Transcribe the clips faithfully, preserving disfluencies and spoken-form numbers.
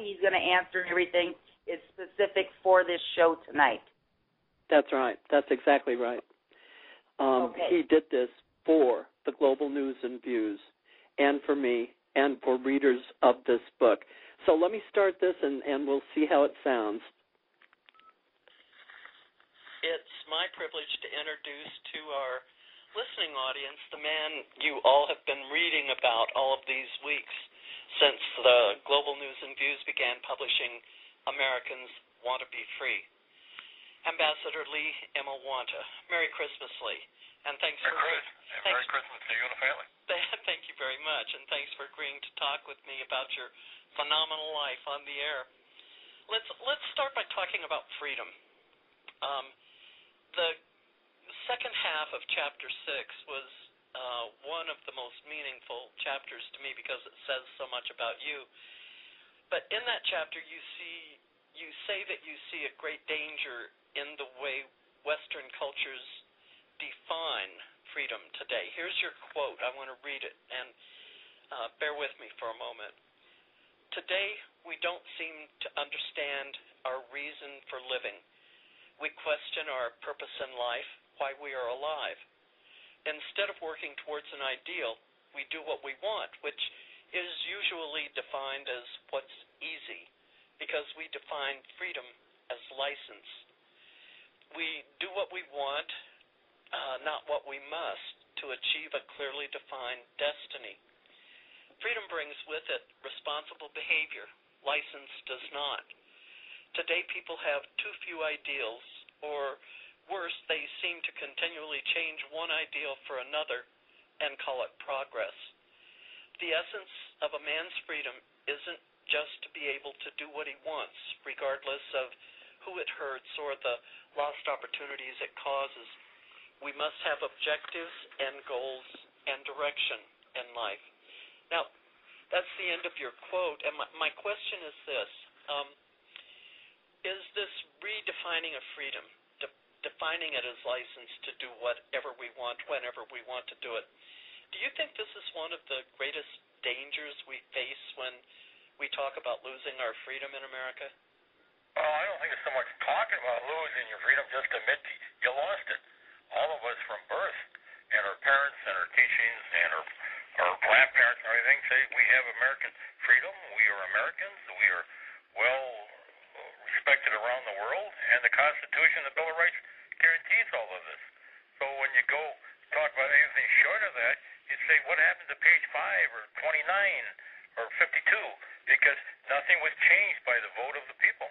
he's going to answer everything. It's specific for this show tonight. That's right. That's exactly right. Um, okay. He did this for the Global News and Views and for me and for readers of this book. So let me start this, and, and we'll see how it sounds. It's my privilege to introduce to our listening audience the man you all have been reading about all of these weeks since the Global News and Views began publishing Americans Want to Be Free. Ambassador Lee Imawanta. Merry Christmas, Lee. And thanks Merry for Christmas. And thanks, Merry Christmas to you and the family. Thank you very much, and thanks for agreeing to talk with me about your phenomenal life on the air. Let's let's start by talking about freedom. Um, the second half of chapter six was uh, one of the most meaningful chapters to me because it says so much about you. But in that chapter, you see you say that you see a great danger in the way Western cultures define freedom today. Here's your quote. I want to read it, and uh, bear with me for a moment. Today, we don't seem to understand our reason for living. We question our purpose in life, why we are alive. Instead of working towards an ideal, we do what we want, which is usually defined as what's easy, because we define freedom as license. We do what we want, uh, not what we must, to achieve a clearly defined destiny. Freedom brings with it responsible behavior. License does not. Today, people have too few ideals, or worse, they seem to continually change one ideal for another and call it progress. The essence of a man's freedom isn't just to be able to do what he wants, regardless of who it hurts or the lost opportunities it causes. We must have objectives and goals and direction in life. Now, that's the end of your quote, and my, my question is this. Um, is this redefining of freedom, de- defining it as license to do whatever we want, whenever we want to do it, do you think this is one of the greatest dangers we face when we talk about losing our freedom in America? Well, I don't think it's so much talking about losing your freedom, just admit you lost it. All of us from birth, and our parents and our teachings and our, our grandparents and everything say we have American freedom, we are Americans, we are well respected around the world, and the Constitution, the Bill of Rights guarantees all of this. So when you go talk about anything short of that, you say, what happened to page five or twenty-nine or fifty-two? Because nothing was changed by the vote of the people.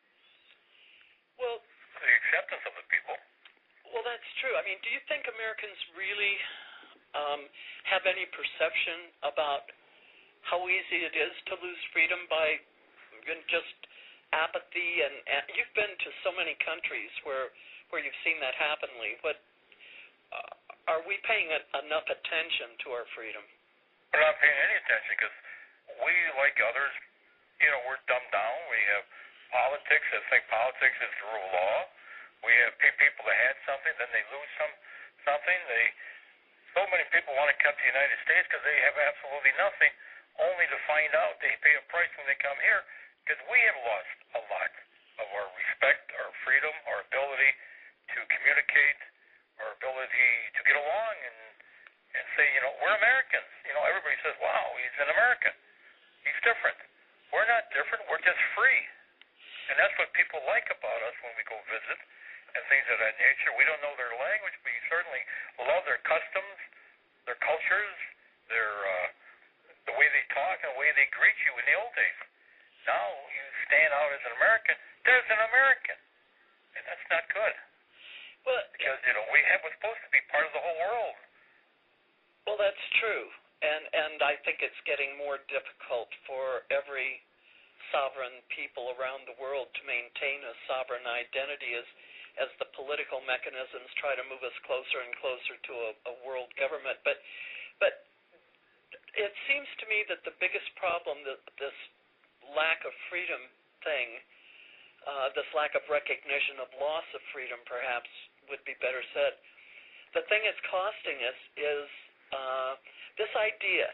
Well, the acceptance of the people. Well, that's true. I mean, do you think Americans really um, have any perception about how easy it is to lose freedom by just apathy? And, and you've been to so many countries where where you've seen that happen, Lee. But uh, are we paying a, enough attention to our freedom? We're not paying any attention because we, like others, you know, we're dumbed down. We have politics that think politics is the rule of law. We have people that had something, then they lose some something. They so many people want to come to the United States because they have absolutely nothing, only to find out they pay a price when they come here because we have lost a lot of our respect, our freedom, our ability to communicate, our ability to get along and and say, you know, we're Americans. You know, everybody says, wow, he's an American. He's different. We're not different. We're just free. And that's what people like about us when we go visit and things of that nature. We don't know their language, but you certainly love their customs, their cultures, their uh, the way they talk and the way they greet you in the old days. Now you stand out as an American. There's an American, and that's not good. Well, because you know we have we're supposed to be part of the whole world. Well, that's true, and and I think it's getting more difficult for every sovereign people around the world to maintain a sovereign identity as as the political mechanisms try to move us closer and closer to a, a world government. But but it seems to me that the biggest problem, that this lack of freedom thing, uh, this lack of recognition of loss of freedom, perhaps would be better said, the thing it's costing us is uh, this idea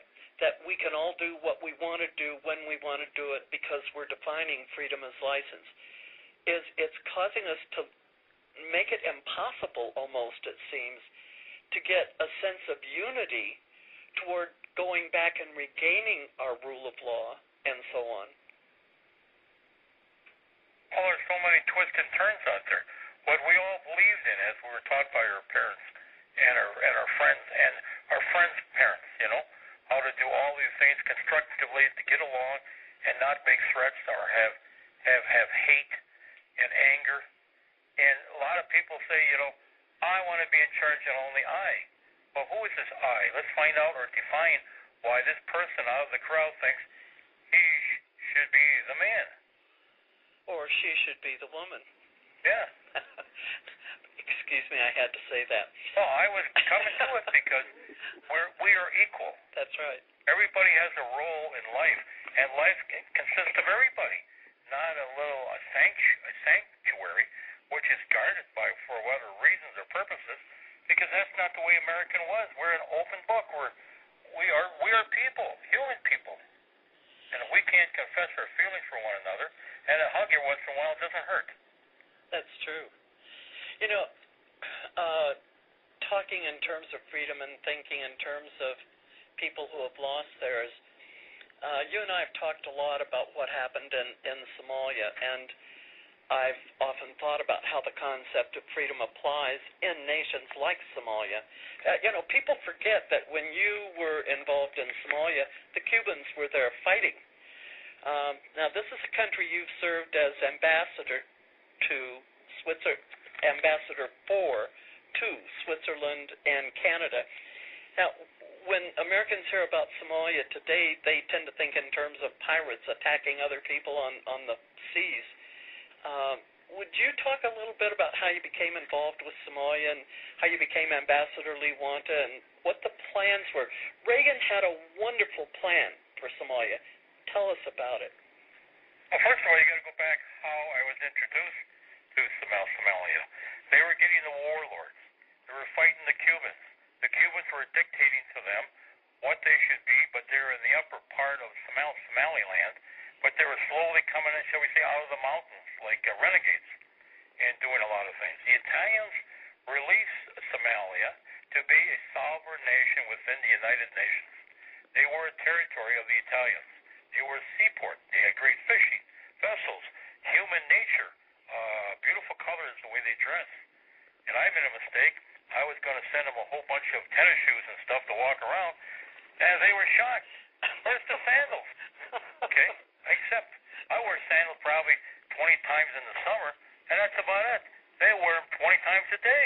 that we can all do what we want to do when we want to do it because we're defining freedom as license, is it's causing us to make it impossible almost, it seems, to get a sense of unity toward going back and regaining our rule of law and so on. Well, there's so many twists and turns out there. What we all believed in, as we were taught by our parents and our and our friends and our friends' parents, you know, how to do all these things constructively to get along and not make threats or have have have hate and anger. And a lot of people say, you know, I want to be in charge and only I. Well, who is this I? Let's find out or define why this person out of the crowd thinks he sh- should be the man. Or she should be the woman. Yeah. Excuse me, I had to say that. Well, I was coming to it because we're, we are equal. That's right. Everybody has a role in life, and life consists of everybody, not a little a, sanctu- a sanctuary, which is guarded by for whatever reasons or purposes, because that's not the way American was. We're an open book. We're we are we are people, human people, and if we can't confess our feelings for one another, and a hug every once in a while doesn't hurt. That's true. You know, uh, talking in terms of freedom and thinking in terms of people who have lost theirs, uh, you and I have talked a lot about what happened in, in Somalia, and I've often thought about how the concept of freedom applies in nations like Somalia. Uh, you know, people forget that when you were involved in Somalia, the Cubans were there fighting. Um, now, this is a country you've served as ambassador to Switzerland, ambassador for to Switzerland and Canada. Now, when Americans hear about Somalia today, they tend to think in terms of pirates attacking other people on, on the seas. Um, would you talk a little bit about how you became involved with Somalia and how you became Ambassador Lee Wanta and what the plans were? Reagan had a wonderful plan for Somalia. Tell us about it. Well, first of all, you got to go back how I was introduced to Somal Somalia. They were getting the warlords. They were fighting the Cubans. The Cubans were dictating to them what they should be, but they were in the upper part of Somal Somaliland. But they were slowly coming in, shall we say, out of the mountains like uh, renegades and doing a lot of things. The Italians released Somalia to be a sovereign nation within the United Nations. They were a territory of the Italians. They were a seaport. They had great fishing, vessels, human nature, uh, beautiful colors, the way they dress. And I made a mistake. I was going to send them a whole bunch of tennis shoes and stuff to walk around, and they were shocked. Where's the sandals? Okay? Except I wear sandals probably twenty times in the summer, and that's about it. They wear them twenty times a day,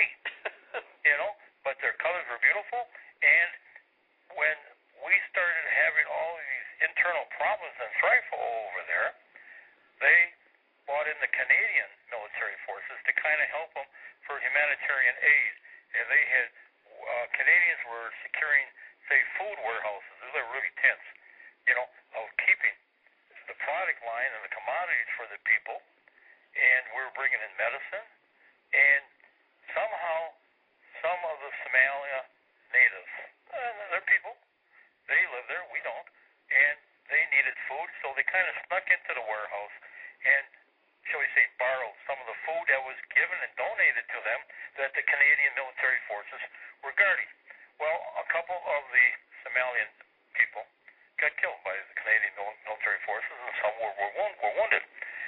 you know, but their colors were beautiful. And when we started having all these internal problems and strife over there, they brought in the Canadian military forces to kind of help them for humanitarian aid. And they had, uh, Canadians were securing, say, food warehouses. Those are really tense, you know, of keeping the product line and the commodities for the people, and we're bringing in medicine, and somehow some of the Somalia natives, uh, they're people, they live there, we don't, and they needed food, so they kind of snuck into the warehouse and, shall we say, borrowed some of the food that was given and donated to them that the Canadian military forces were guarding. Well, a couple of the Somalian people got killed by the Canadian military forces, and some were, were, wound, were wounded.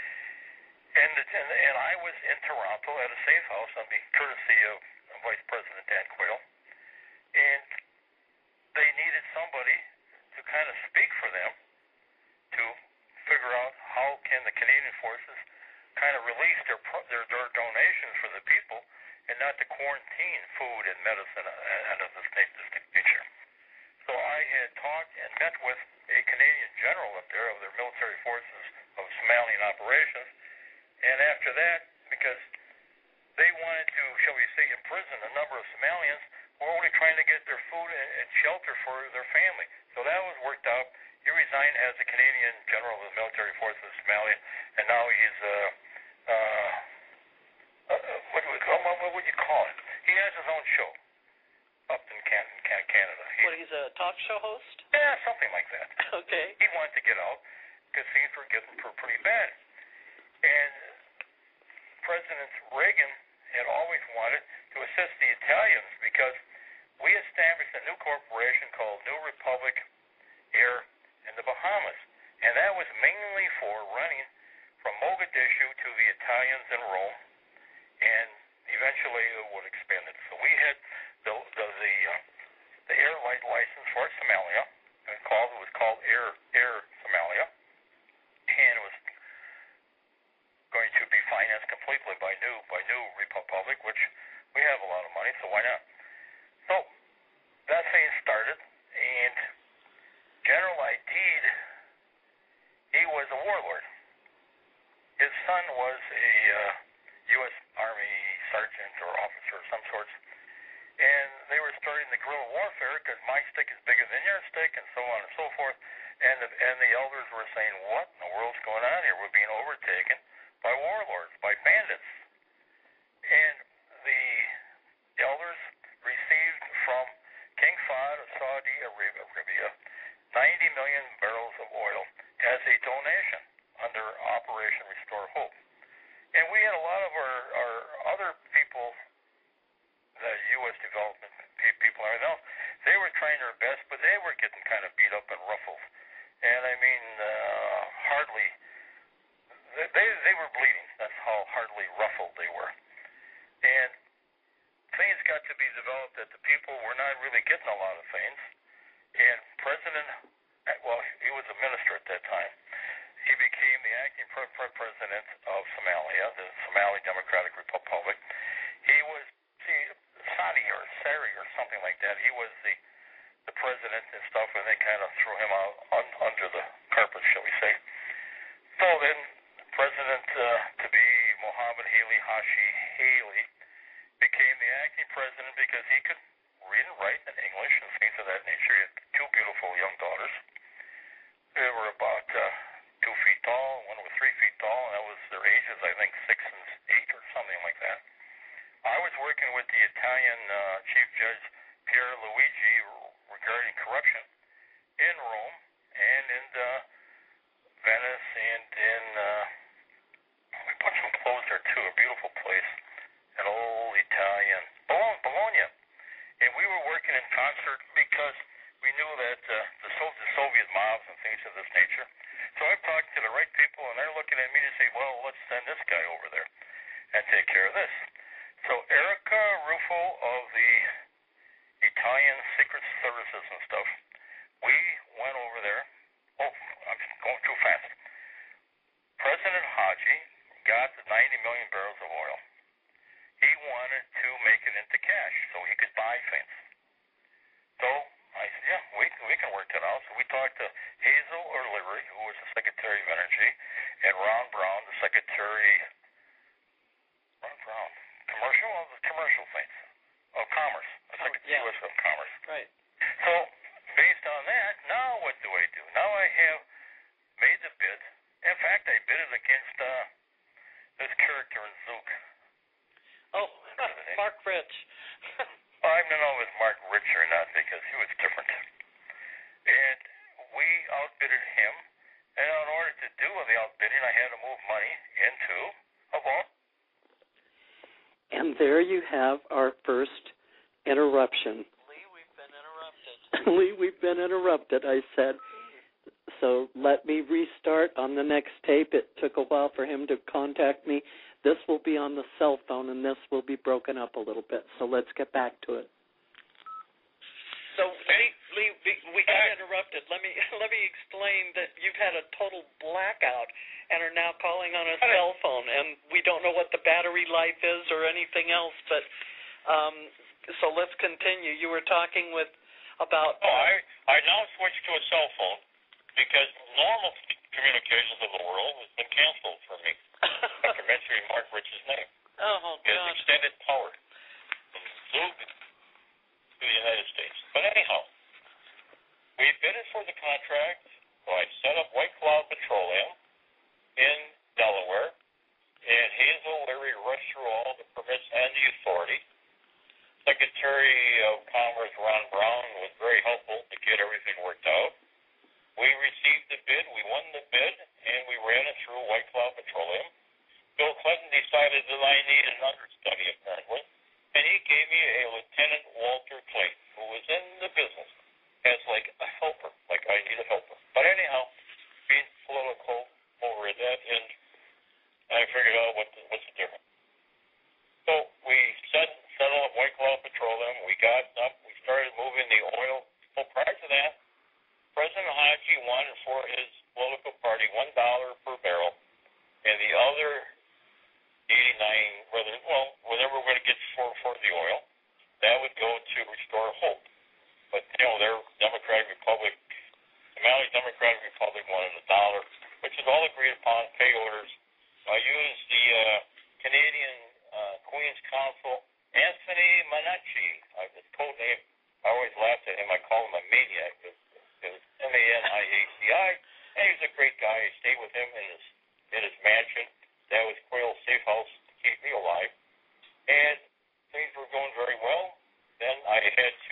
And, and and I was in Toronto at a safe house on the courtesy of Vice President Dan Quayle, and they needed somebody to kind of speak for them to figure out how can the Canadian forces kind of release their their, their donations for the people and not to quarantine food and medicine and of this nature. So I had talked and met with a Canadian general up there of their military forces of Somalian operations, and after that, because they wanted to, shall we say, imprison a number of Somalians who were only trying to get their food and, and shelter for their family. So that was worked out. He resigned as the Canadian general of the military forces of Somalia, and now he's, uh, uh, uh, what, do we call, what would you call it? He has his own show. up in Can- Can- Canada. He, What, he's a talk show host? yeah, something like that. Okay. He wanted to get out because things were getting pretty bad. And President Reagan had always wanted to assist the Italians because we established a new corporation called New Republic Air in the Bahamas. And that was mainly for running from Mogadishu to the Italians in Rome, and eventually it would expand it. So we had the the the, uh, the air light license for Somalia. It was called it was called Air Air Somalia, and it was going to be financed completely by New by New Republic, which we have a lot of money, so why not? So that thing started, and General Aidid, he was a warlord. His son was a uh, U S Army sergeant or officer of some sorts, and they were starting the guerrilla warfare because my stick is bigger than your stick, and so on and so forth. And the, and the elders were saying, "What in the world's going on here? We're being overtaken by warlords, by bandits." And the elders received from King Fahd of Saudi Arabia ninety million barrels of oil as a donation under Operation Restore Hope. And we had a lot of our, our other people, the U S development people and everything else, they were trying their best, but they were getting kind of beat up and ruffled. And I mean, uh, hardly, they, they, they were bleeding. That's how hardly ruffled they were. And things got to be developed that the people were not really getting a lot of things. And President, well, he was a minister at that time. He became the acting pre- pre- president of Somalia, the Somali Democratic Republic. He was, see, Sadi or Sari or something like that. He was the, the president and stuff, and they kind of threw him out un- under the carpet, shall we say. So then President uh, to be Mohammed Haley Hashi Haley became the acting president because he could read and write in English and things of that nature. He had two beautiful young daughters. They were about uh, two feet tall, one was three feet tall, and that was their ages, I think, six and eight or something like that. I was working with the Italian uh, Chief Judge Pier Luigi regarding corruption in Rome and in uh, Venice and in, uh, we put some clothes there too, a beautiful place, an old Italian, Bologna. And we were working in concert because we knew that uh, the, so- the Soviet mobs and things of this nature. So I'm talking to the right people, and they're looking at me to say, well, let's send this guy over there and take care of this. So Erica Ruffo of the Italian Secret Services and stuff, we went over there. Oh, I'm going too fast. President Haji got the ninety million barrels of oil. He wanted to make it into cash so he could buy things. So I said, yeah, we we can work that out. So we talked to Hazel O'Leary, who was the Secretary of Energy, and Ron Brown, the Secretary, Ron Brown, commercial of the commercial things, of commerce, the Secretary yeah. U S of Commerce. Right. So based on that, now what do I do? Now I have made the bid. In fact, I bid it against uh, this character in Zook. Oh, Mark Rich. I don't know if it's Mark Rich or not because he was different. And we outbidded him. And in order to do the outbidding, I had to move money into a vault. And there you have our first interruption. Lee, we've been interrupted. Lee, we've been interrupted, I said. So let me restart on the next tape. It took a while for him to contact me. This will be on the cell phone, and this will be broken up a little bit. So let's get back to it. So, Lee, Lee we, we got interrupted. Let me let me explain that you've had a total blackout and are now calling on a cell phone, and we don't know what the battery life is or anything else. But um, so let's continue. You were talking with about. Oh, I I now switched to a cell phone because normal communications of the world has been canceled for me. After mentioning Mark Rich's name. Oh, God. His extended power from Zug to the United States. But anyhow, we bidded for the contract, so I set up White Cloud Petroleum in Delaware, and Hazel Larry rushed through all the permits and the authority. Second Secretary of Commerce, Ron Brown, was very helpful to get everything worked out. We received the bid, we won the bid, and we ran it through White Cloud Petroleum. Bill Clinton decided that I needed an understudy, apparently, and he gave me a Lieutenant Walter Clayton, who was in the business as like a helper, like I need a helper. But anyhow, being political over that, and I figured out what the, what's the difference. So we set, settled up White Cloud Petroleum. We got up. We started moving the oil. Well, prior to that, President Haji wanted for his political party one dollar per barrel, and the other eighty-nine, whether well, whatever we're going to get for for the oil, that would go to restore hope. But you know, their Democratic Republic, Somali Democratic Republic, wanted a dollar, which is all agreed upon. Pay orders. I used the uh, Canadian uh, Queen's Counsel, Anthony Manacci. Uh, his code name. I always laughed at him. I called him a maniac. It was M A N I A C I, and he was a great guy. I stayed with him in his in his mansion. That was Quail Safe House to keep me alive. And things were going very well. Then I had to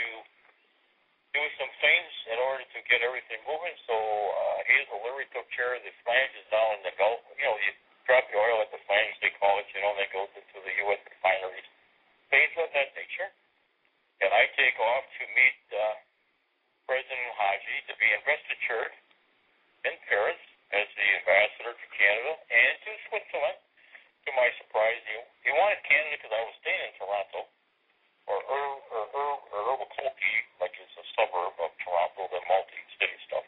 do some things in order to get everything moving. So uh, Hazel Leary took care of the flanges down in the Gulf. You know, you drop the oil at the flange, they call it, you know, and they go to, to the U S refineries. Things of that nature. And I take off to meet uh, President Haji to be investitured in Paris as the ambassador to Canada and to Switzerland. To my surprise, he, he wanted Canada because I was staying in Toronto, or Ur, or Ur, or Urbacoki, like it's a suburb of Toronto, the multi-city stuff.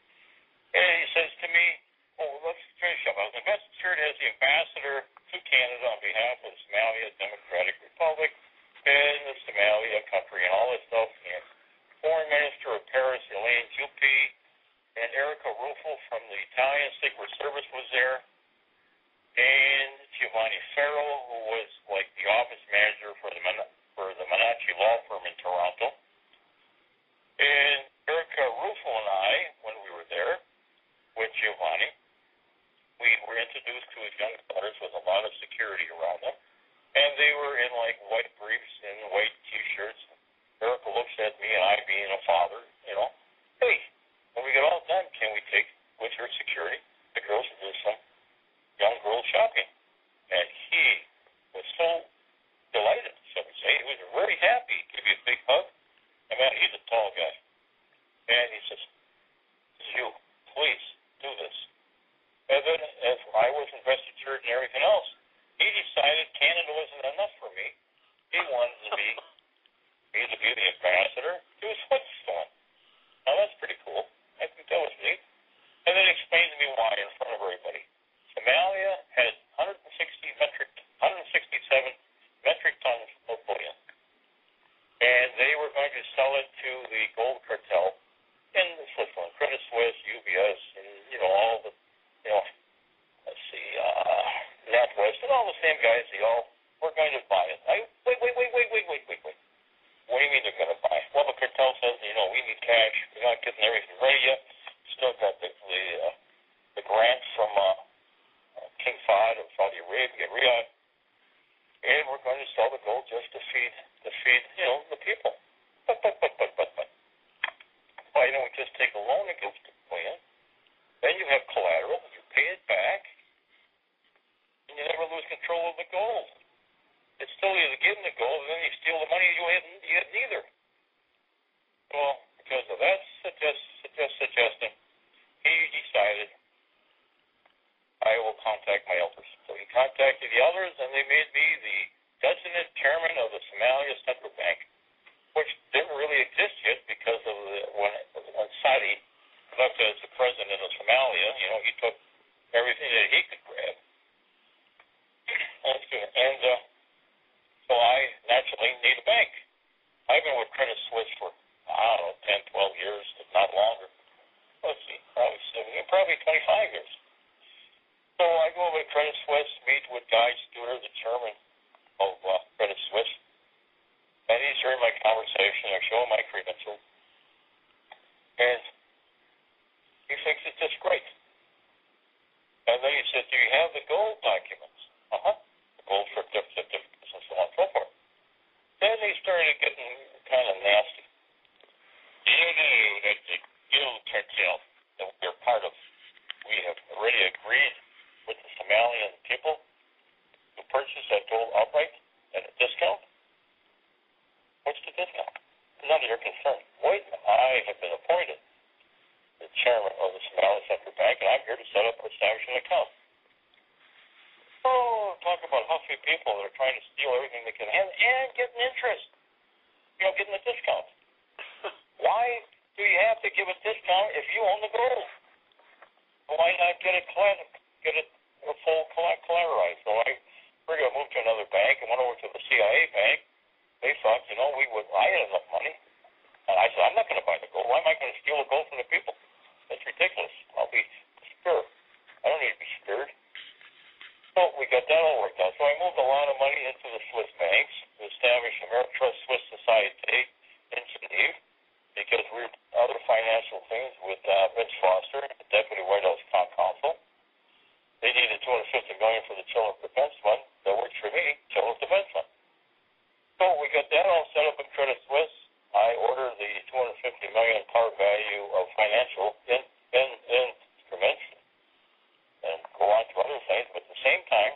And he says to me, oh, let's finish up. I was investitured as the ambassador to Canada on behalf of the Somalia Democratic Republic and the Somalia country and all this stuff. And Foreign Minister of Paris, Elaine Juppé, and Erica Ruffo from the Italian Secret Service was there, and Giovanni Ferro, who was like the office manager for the for the Manacci law firm in Toronto. And Erica Ruffo and I, when we were there with Giovanni, we were introduced to his young daughters with a lot of security around them, and they were in like white briefs and white T-shirts. Erica looks at me, and I being a father, you know, hey, when we get all done, can we take with her security the girls to do some young girl shopping? And he was so delighted, so to say. He was very happy. Give you a big hug. And man, he's a tall guy. And he says, you, please do this. And then, as I was investitured and everything else, he decided Canada wasn't enough for me. He wanted to be me to be the ambassador to Switzerland. Now that's pretty cool. I think that was neat. And then explained to me why in front of everybody. Somalia had one hundred sixty metric, one hundred sixty-seven metric tons of bullion, and they were going to sell it to the gold cartel in Switzerland, Credit Suisse, U B S, and you know all the, you know, let's see, uh, Northwest, and all the same guys. They all were going to buy it. I wait, wait, wait, wait, wait, wait, wait, wait. What do you mean they're going to buy it? Well, the cartel says, you know, we need cash. We're not getting everything ready yet. Still got the the, uh, the grant from uh, uh, King Fahd of Saudi Arabia, Riyadh, and we're going to sell the gold just to feed, to feed, you know, the people. But, but, but, but, but, but. Why don't we just take a loan against the plan? Then you have collateral, you pay it back, and you never lose control of the gold. It's still either giving the gold, and then you steal the money you had, you had neither. Well, because of that suggest, suggest, suggesting, he decided I will contact my elders. So he contacted the elders, and they made me the designate chairman of the Somalia Central Bank, which didn't really exist yet because of the, when, when Saudi left as the president of Somalia, you know, he took everything that he could grab. And uh, so I naturally need a bank. I've been with Credit Suisse for, I don't know, ten, twelve years, if not longer. Let's see, probably seventeen, probably twenty-five years. So I go over to Credit Suisse, meet with Guy Studer, the chairman of uh, Credit Suisse, and he's hearing my conversation. I show him my credentials, and he thinks it's just great. And then he said, do you have the gold documents? Uh-huh. The gold certificates and so on and so forth. Then they start started getting kind of nasty. You knew that the guild cartel that we're part of, we have already agreed with the Somalian people to purchase that gold outright at a discount. What's the discount? None of your concern. Wait, I have been appointed the chairman of the Somali Central Bank, and I'm here to set up and establish an account. Oh, talk about huffy people that are trying to steal everything they can and, and getting interest. You know, getting a discount. Why do you have to give a discount if you own the gold? Why not get it get it full collateralized? So I figured I moved to another bank and went over to the C I A bank. They thought, you know, we would. I had enough money, and I said, I'm not going to buy the gold. Why am I going to steal the gold from the people? That's ridiculous. I'll be scared. I don't need to be scared. So we got that all worked out. So I moved a lot of money into the Swiss banks to establish Ameritrust Swiss Society in Geneva, because we were other financial things with uh, Vince Foster, the Deputy White House Counsel. They needed two hundred fifty million dollars for the Children's Defense Fund. That works for me, Children's Defense Fund. So we got that all set up in Credit Suisse. I ordered the two hundred fifty million dollars par value of financial in, in, instruments and go on to other things. But at the same time,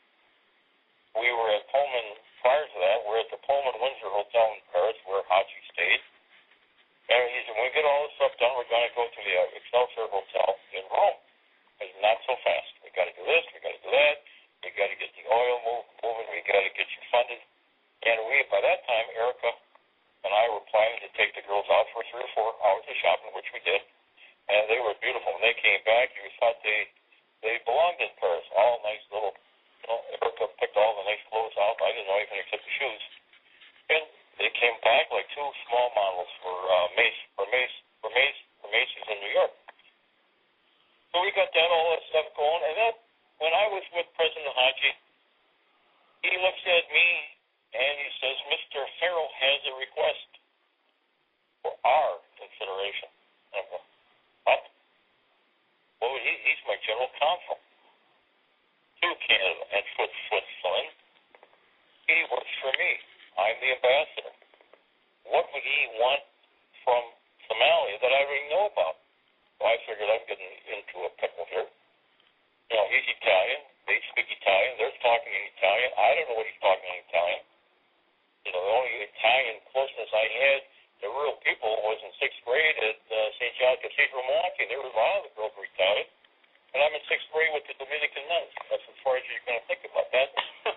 we were at Pullman, prior to that, we're at the Pullman Windsor Hotel in Paris where Haji stayed. And he said, when we get all this stuff done, we're going to go to the uh, Excelsior Hotel in Rome. I said, not so fast. We got to do this, we got to do that. We got to get the oil move, moving. We got to get you funded. And we, by that time, Erica and I were planning to take the girls out for three or four hours of shopping, which we did. And they were beautiful. When they came back, you thought they they belonged in Paris. All nice little, you know, Erica picked all the nice clothes out. I didn't know anything except the shoes. And they came back like two small models for uh, Mace, for Mace, for Mace, for Macy's in New York. So we got that all that stuff going. And then when I was with President Haji, he looks at me and he says, Mister Farrell has a request for our consideration. And I go, what? Well, he, he's my general counsel to Canada and Switzerland. He works for me. I'm the ambassador. What would he want from Somalia that I already know about? So I figured I'm getting into a pickle here. You know, he's Italian. They speak Italian. They're talking in Italian. I don't know what he's talking in Italian. You know, the only Italian closeness I had to real people was in sixth grade at uh, Saint John Cathedral, Milwaukee. There was a lot of the girls were Italian. And I'm in sixth grade with the Dominican nuns. That's as far as you're going to think about that.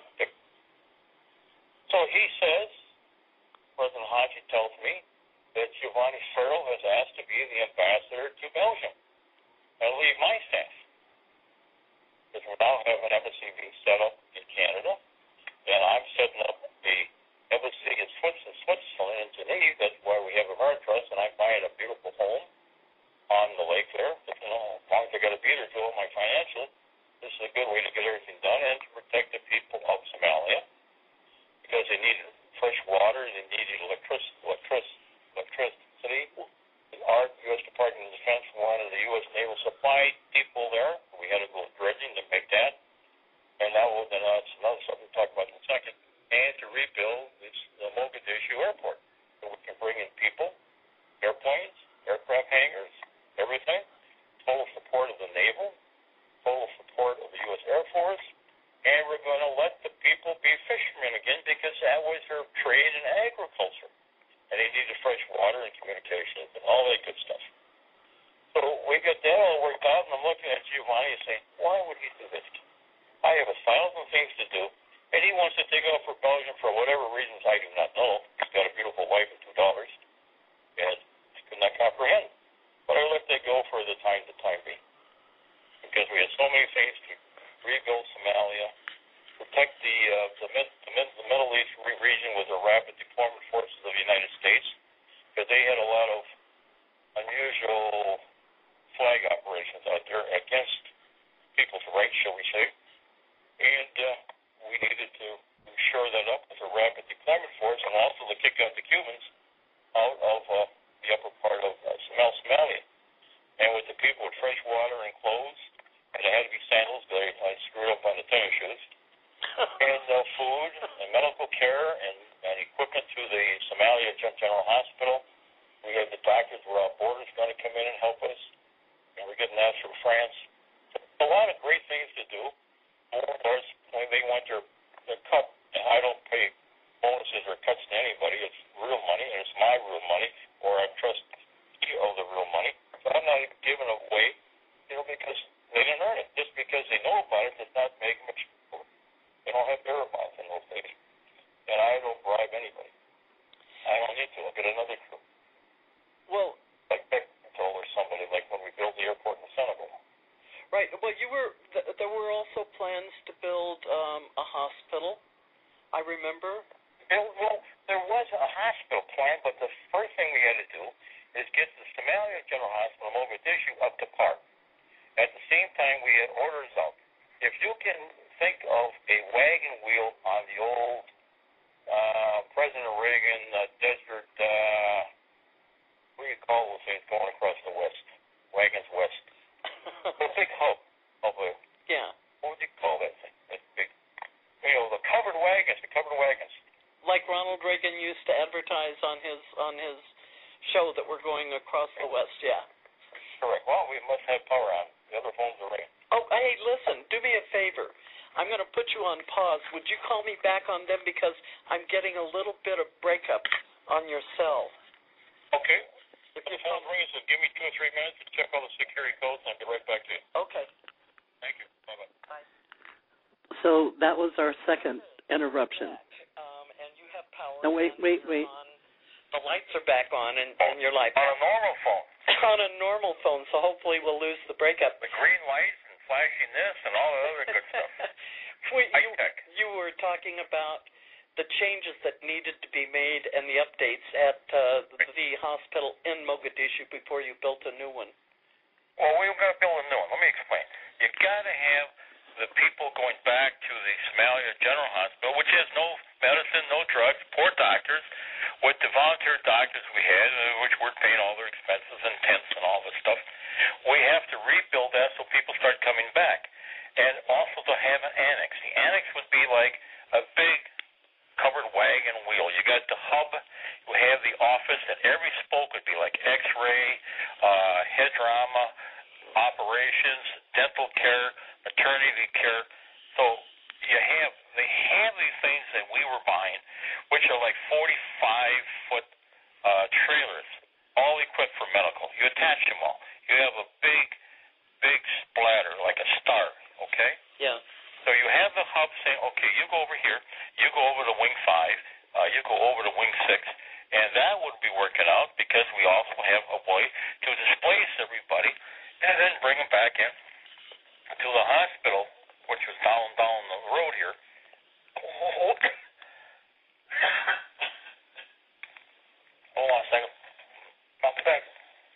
So he says, President Haji tells me that Giovanni Farrell has asked to be the ambassador to Belgium and leave my staff. Because we now have an embassy being set up in Canada, and I'm setting up the embassy in Switzerland, in Geneva. That's why we have Ameritrust, and I'm buying a beautiful home on the lake there. But, you know, as long as I got to be there to do all my financial, this is a good way to get everything done and to protect the people of Somalia, because they needed fresh water, they needed electricity, electricity, electricity. Our U S Department of Defense wanted the U S Naval Supply people there. We had to go dredging to make that. And that will, then that's another something we'll talk about in a second. And to rebuild this, the Mogadishu airport. So we can bring in people, airplanes, aircraft hangars, everything. Total support of the Naval, total support of the U S Air Force. And we're going to let the people be fishermen again, because that was their trade in agriculture. And they needed fresh water and communications and all that good stuff. So we got that all worked out, and I'm looking at Giovanni and saying, why would he do this? I have a thousand things to do, and he wants to take off for Belgium for whatever reasons I do not know. He's got a beautiful wife and two daughters, and I could not comprehend. But I let that go for the time to time being, because we had so many things to rebuild Somalia, protect the uh, the, mid, the, mid, the Middle East region with the rapid deployment forces of the United States, because they had a lot of unusual flag operations out there against people's rights, shall we say. And uh, we needed to shore that up with a rapid deployment force, and also to kick out the Cubans out of uh, the upper part of uh, Somalia. And with the people with fresh water and clothes, and there had to be sandals, because I, I screwed up on the tennis shoes, and uh, food and medical care and, and equipment to the Somalia General Hospital. We have the doctors without borders going to come in and help us, and we're getting that from France. A lot of great things to do. Of course, when they want their, their cut, and I don't pay bonuses or cuts to anybody. It's real money, and it's my real money, or I trust you of the real money. So I'm not giving it away, you know, because they didn't earn it. Just because they know about it does not make much. They don't have bearer bonds in those days. And I don't bribe anybody. I don't need to. I'll get another crew. Well, like Bechtel or somebody, like when we built the airport in Senegal. right. Well, you were. Th- there were also plans to build um, a hospital. I remember. There, well, there was a hospital plan, but the first thing we had to do is get the Somalia General Hospital Mogadishu up to par. At the same time, we had orders out. If you can think of a wagon wheel on the old uh, President Reagan uh, desert, uh, what do you call those things going across the west? Wagons west. A big hub of a, Yeah. what would you call that thing? That's big. You know, the covered wagons, the covered wagons. Like Ronald Reagan used to advertise on his on his show that we're going across the west. Yeah. Correct. Well, we must have power on. The other phones are ringing. Oh, hey, listen, do me a favor. I'm going to put you on pause. Would you call me back on them because I'm getting a little bit of breakup on your cell. Okay. If The you phone rings, so give me two or three minutes to check all the security codes, and I'll get right back to you. Okay. Thank you. Bye-bye. Bye. So that was our second interruption. Um, and you have power. No, wait, and wait, you're wait. On. The lights are back on in, in your life. On a normal phone. On a normal phone, so hopefully we'll lose the breakup. The green lights and flashing this and all the other good stuff. Well, you, High tech. you were talking about the changes that needed to be made and the updates at uh, the hospital in Mogadishu before you built a new one. Well, we've got to build a new one. Let me explain. You got to have the people going back to the Somalia General Hospital, which has no medicine, no drugs, poor doctors, with the volunteer doctors we had, uh, which were paying all their expenses and tents and all this stuff. We have to rebuild that so people start coming back. And also to have an annex. The annex would be like a big covered wagon wheel. You got the hub, you have the office, and every spoke would be like x-ray, uh, head trauma, operations, dental care, maternity care. So you have, they have these things that we were buying, which are like forty-five foot uh, trailers, all equipped for medical. You attach them all. You have a big, big splatter, like a star, okay? Yeah. So you have the hub saying, okay, you go over here, you go over to wing five, uh, you go over to wing six, and that would be working out because we also have a way to displace everybody and then bring them back in to the hospital, which was down down the road here. Hold on a second. I'll be back.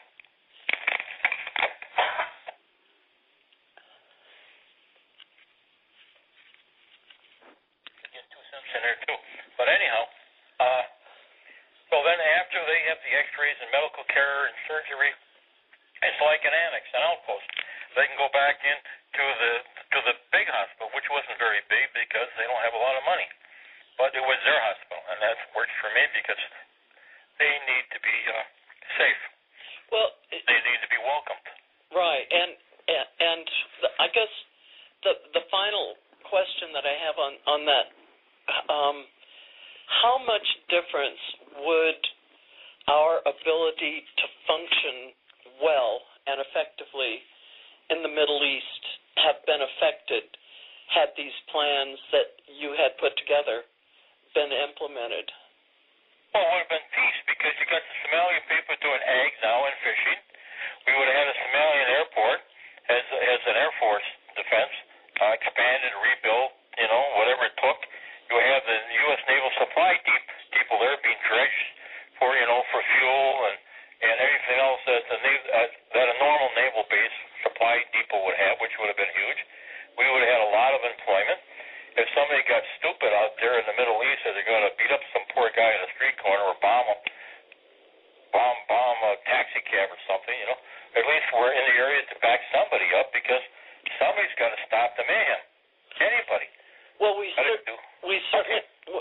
Get two cents in there too. But anyhow, uh, so then after they have the x-rays and medical care and surgery, it's like an annex, an outpost. They can go back in to the to the big hospital, which wasn't very big because they don't have a lot of money. But it was their hospital, and that worked for me because they need to be uh, safe. Well, it, They need to be welcomed. right, and and, and the, I guess the the final question that I have on on that, um, how much difference would our ability to function well and effectively in the Middle East have been affected had these plans that you had put together been implemented? Well, it would have been peace because you got the Somalian people doing ag now and fishing. We would have had a Somalian airport as as an Air Force defense, uh, expanded, rebuilt, you know, whatever it took. You would have the U S Naval Supply deep people there being dredged for, you know, for fuel and and everything else that the uh, that a normal naval base supply depot would have, which would have been huge. We would have had a lot of employment. If somebody got stupid out there in the Middle East that they're going to beat up some poor guy in a street corner or bomb him, bomb bomb a taxi cab or something, you know, at least we're in the area to back somebody up because somebody's got to stop the mayhem. Anybody. Well, we How do cer- you do? we certainly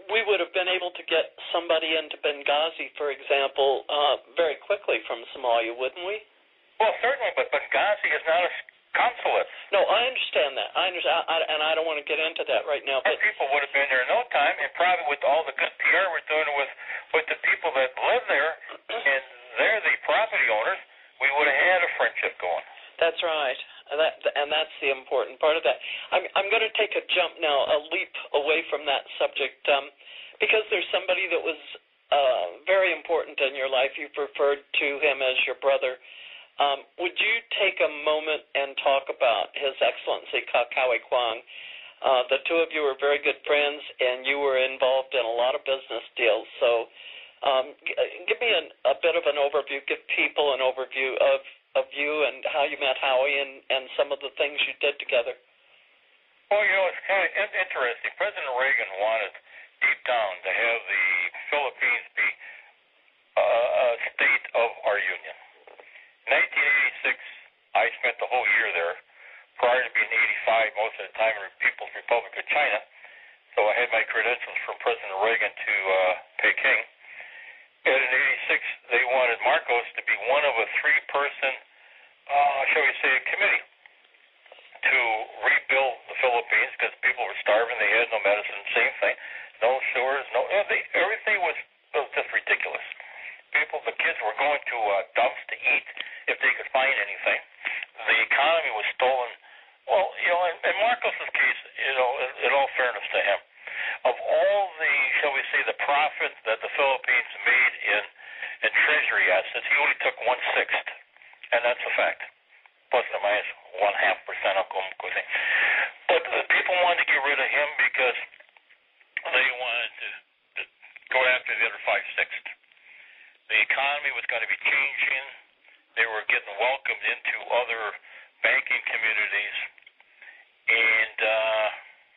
we would have been able to get somebody into Benghazi, for example, uh, very quickly from Somalia, wouldn't we? Well, certainly, but Benghazi is not a consulate. No, I understand that. I understand, I, and I don't want to get into that right now. Our But people would have been there in no time, and probably with all the good P R we're doing with, with the people that live there, and they're the property owners, we would have had a friendship going. That's right. That, and that's the important part of that. I'm, I'm going to take a jump now, a leap away from that subject, um, because there's somebody that was uh, very important in your life. You've referred to him as your brother. Um, would you take a moment and talk about His Excellency Kakawi Kwong? Uh, the two of you were very good friends, and you were involved in a lot of business deals. So um, g- give me an, a bit of an overview, give people an overview of, of you and how you met Howie and, and some of the things you did together. Well, you know, it's kind of in- interesting. President Reagan wanted deep down to have the Philippines be uh, a state of our union. In nineteen eighty-six, I spent the whole year there. Prior to being eighty-five, most of the time in the People's Republic of China. So I had my credentials from President Reagan to uh, Peking. And in eighty-six, they wanted Marcos to be one of a three-person, uh, shall we say, committee to rebuild the Philippines because people were starving. They had no medicine, same thing. No sewers, no, they, everything was, was just ridiculous. People, the kids were going to uh, dumps to eat if they could find anything. The economy was stolen. Well, you know, in, in Marcos's case, you know, in, in all fairness to him, of all the, shall we say, the profit that the Philippines made in, in treasury assets, he only took one-sixth, and that's a fact. Plus or minus one-half percent of them. But uh, people wanted to get rid of him because they wanted to, to go after the other five-sixths. The economy was going to be changing. They were getting welcomed into other banking communities. And uh,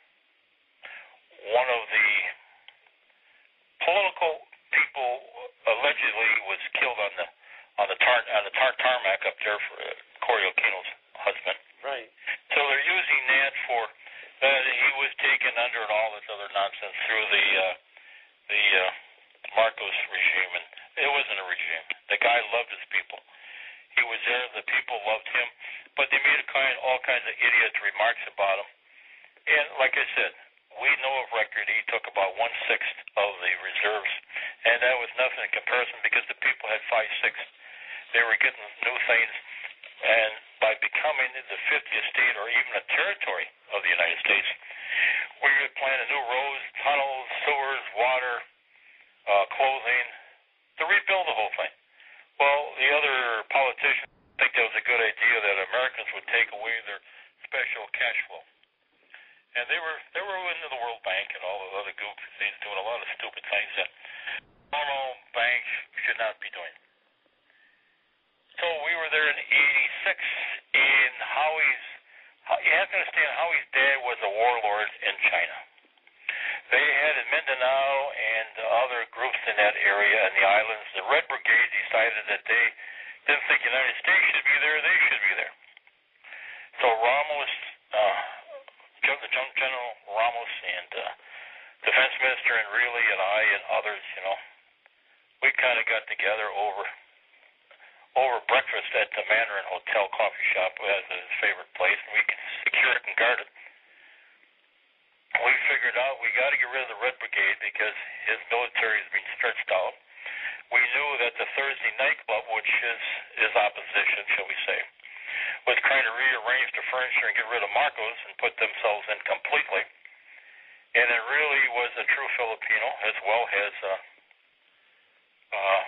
one of the political people allegedly was killed on the on the tar on the tar tarmac up there for uh, Cory Aquino's husband. Right. So they're using that for that uh, he was taken under and all this other nonsense through the uh, the uh, Marcos regime, and it wasn't a regime. The guy loved his people. He was there. The people loved him, but they made a kind, all kinds of idiot remarks about him. And like I said, we know of record he took about one-sixth of the reserves, and that was nothing in comparison because the people had five-sixths. They were getting new things, and by becoming the fiftieth state or even a territory of the United States, we would plan a new roads, tunnels, sewers, water, uh, clothing, to rebuild the whole thing. Well, the other politicians think that was a good idea that Americans would take away their special cash flow. And they were they were into the World Bank and all those other goofy things, doing a lot of stupid things that normal banks should not be doing. So we were there in eighty-six, and Howie's, you have to understand, Howie's dad was a warlord in China. They had in Mindanao and other groups in that area and the islands, the Red Brigade decided that they didn't think the United States should be there, they should be there. So Ramos, uh, General Ramos and uh, Defense Minister Enrile and I and others, you know, we kind of got together over over breakfast at the Mandarin Hotel coffee shop, as his favorite place, and we could secure it and guard it. We figured out we got to get rid of the Red Brigade because his military is being stretched out. We knew that the Thursday nightclub, which is his opposition, shall we say, was trying to rearrange the furniture and get rid of Marcos and put themselves in completely. And it really was a true Filipino, as well as uh, uh,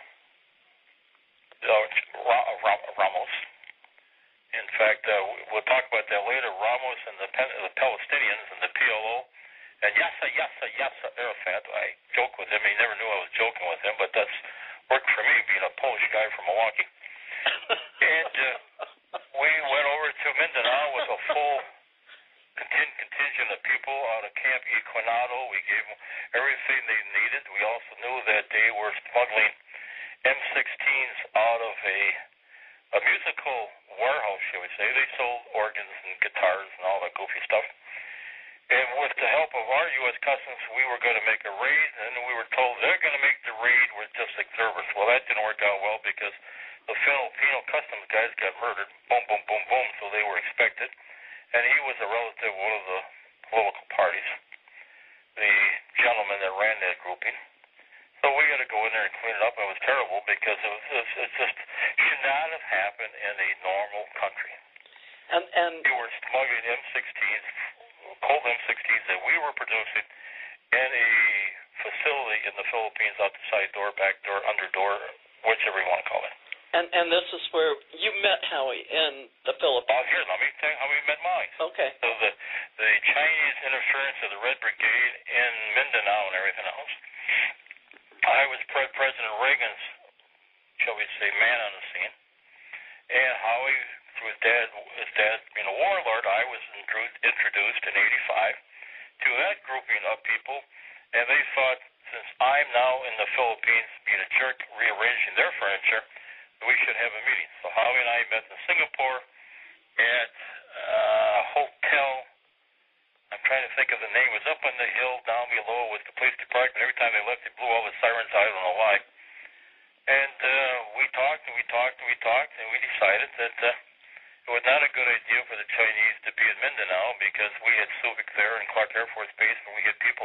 uh, Ramos. In fact, uh, we'll talk about that later. Ramos and the, the Palestinians and the P L O, and Yasser, Yasser, Yasser Arafat. I joke with him. He never knew I was joking with him, but that's worked for me, being a Polish guy from Milwaukee. And uh, we went over to Mindanao with a full conting- contingent of people out of Camp Equinado. We gave them everything they needed. We also knew that they were smuggling M sixteens out of a a musical warehouse, shall we say. They sold organs and guitars and all that goofy stuff. And with the help of our U S Customs, we were going to make a raid, and we were told they're going to make the raid with just observers. Well, that didn't work out well because the Filipino Customs guys got murdered. Boom, boom, boom, boom. So they were expected, and he was a relative of one of the political parties, the gentleman that ran that grouping. So we got to go in there and clean it up. It was terrible because it was it, it just should not have happened in a normal country. And and they were smuggling M sixteens, Colt M sixteens that we were producing in a facility in the Philippines, out the side door, back door, under door, whichever you want to call it. And and this is where you met Howie in the Philippines. Oh, here, let me tell you how we met Molly. Okay. So the the Chinese interference of the Red Brigade in Mindanao and everything else. I was pre- President Reagan's, shall we say, man on the scene, and Howie, through his dad, his dad being a warlord, I was introduced in eighty-five to that grouping of people, and they thought, since I'm now in the Philippines being a jerk, rearranging their furniture, we should have a meeting. So Howie and I met in Singapore at a hotel. I'm trying to think of the name. It was up on the hill down below with the police department. Every time they left, they blew all the sirens. I don't know why. And uh, we talked and we talked and we talked, and we decided that uh, it was not a good idea for the Chinese to be in Mindanao because we had Subic there and Clark Air Force Base, and we had people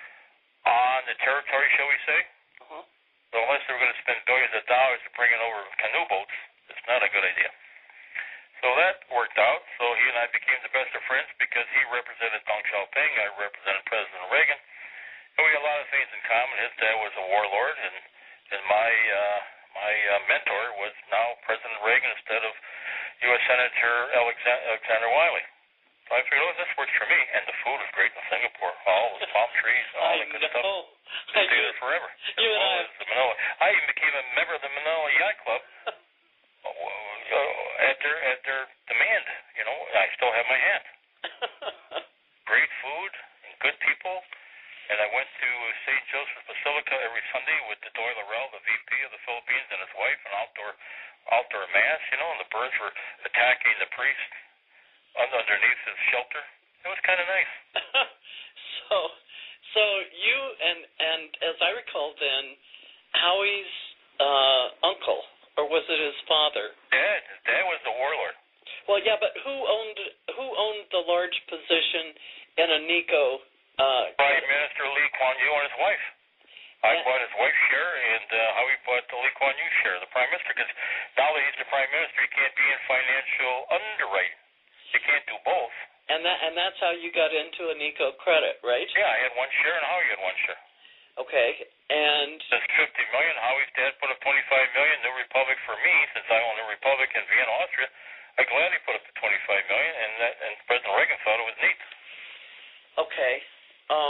on the territory, shall we say. Uh-huh. So unless they were going to spend billions of dollars to bring in over canoe boats, it's not a good idea. So that worked out. So he and I became the best of friends because he represented Deng Xiaoping, I represented President Reagan, and we had a lot of things in common. His dad was a warlord, and and my uh, my uh, mentor was now President Reagan instead of U S Senator Alexander, Alexander Wiley. So I figured, oh, this works for me, and the food was great in Singapore. All the palm trees, and all I the good know. stuff. I stayed there forever. You as and well I. as the Manila. I even became a member of the Manila Yacht Club. Uh, at their at their demand, you know, I still have my hat. Great food and good people, and I went to Saint Joseph Basilica every Sunday with the Doyle Laurel, the V P of the Philippines, and his wife, an outdoor outdoor mass, you know, and the birds were attacking the priest underneath his shelter. It was kind of nice. so, so you and and as I recall, then Howie's uh, uncle. Or was it his father? Dad. His dad was the warlord. Well, yeah, but who owned who owned the large position in Anico? Uh, Prime Minister Lee Kuan Yew and his wife. I and, bought his wife's share, and uh, Howie bought the Lee Kuan Yew share, the Prime Minister, because now that he's the Prime Minister, he can't be in financial underwriting. You can't do both. And that and that's how you got into Anico Credit, right? Yeah, I had one share, and Howie had one share. Okay, and That's fifty million. Howie's dad put up twenty-five million. New Republic for me, since I own New Republic in Vienna, Austria, I gladly put up the twenty-five million, and that, and President Reagan thought it was neat. okay, um,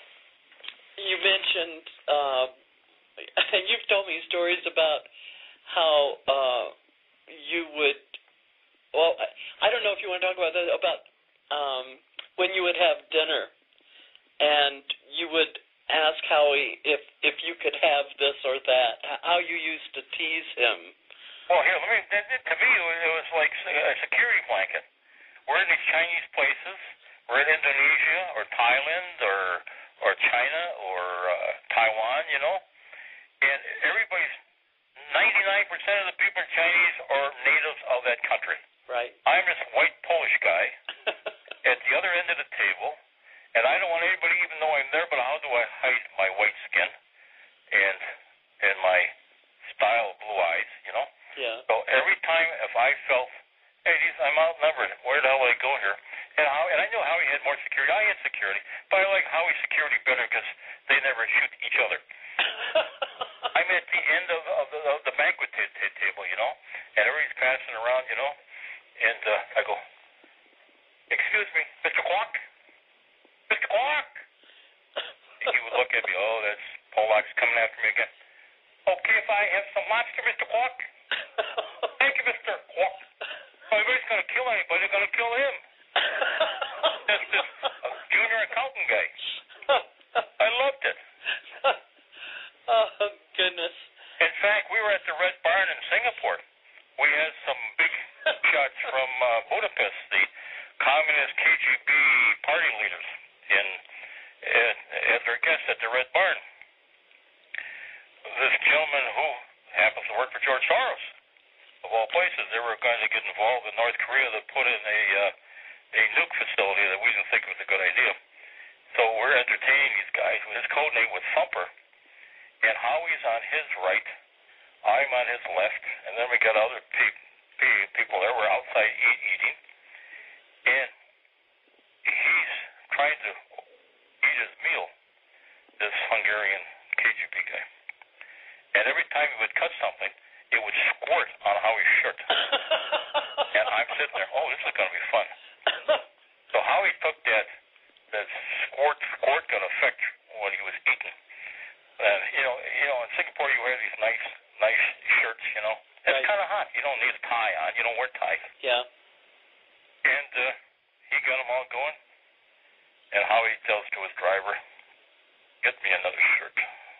you mentioned uh, and you've told me stories about how uh, you would. Well, I, I don't know if you want to talk about that about um, when you would have dinner, and you would ask Howie if if you could have this or that, how you used to tease him. Well, here, let me. To me, it was like a security blanket. We're in these Chinese places. We're in Indonesia or Thailand or or China or uh, Taiwan, you know, and everybody's ninety-nine percent of the people are Chinese or natives of that country. Right. I'm this white Polish guy at the other end of the table. And I don't want anybody even know I'm there, but how do I hide my white skin and and my style of blue eyes, you know? Yeah. So every time if I felt, hey, geez, I'm outnumbered, where the hell do I go here? And how, and I knew Howie had more security. I had security, but I like Howie's security better because they never shoot each other. I'm at the end of, of, the, of the banquet t- t- table, you know, and everybody's passing around, you know, and uh, I go, excuse me, Mister Kwok? Mister Clark! He would look at me, oh, that's Pollock's coming after me again. Okay, if I have some lobster, Mister Clark? Thank you, Mister Clark. Well, everybody's going to kill anybody, they're going to kill him. That's this uh, junior accountant guy. I loved it. Oh, goodness. In fact, we were at the Red Barn in Singapore. We had some big shots from uh, Budapest, the communist K G B party leaders. In our guest at the Red Barn. This gentleman who happens to work for George Soros, of all places, they were going to get involved in North Korea to put in a uh, a nuke facility that we didn't think was a good idea. So we're entertaining these guys. His code name was Thumper, and Howie's on his right, I'm on his left, and then we got other pe- pe- people there. We're outside eat- eating, and he's trying to eat his meal, this Hungarian K G B guy. And every time he would cut something, it would squirt on Howie's shirt. And I'm sitting there, oh, this is going to be fun. So Howie took that, that squirt, squirt gun effect when he was eating. And, you know, you know, in Singapore you wear these nice, nice shirts, you know. It's right. Kind of hot. You don't need a tie on. You don't wear ties. Yeah. And uh, he got them all going. And Howie tells to his driver, get me another shirt.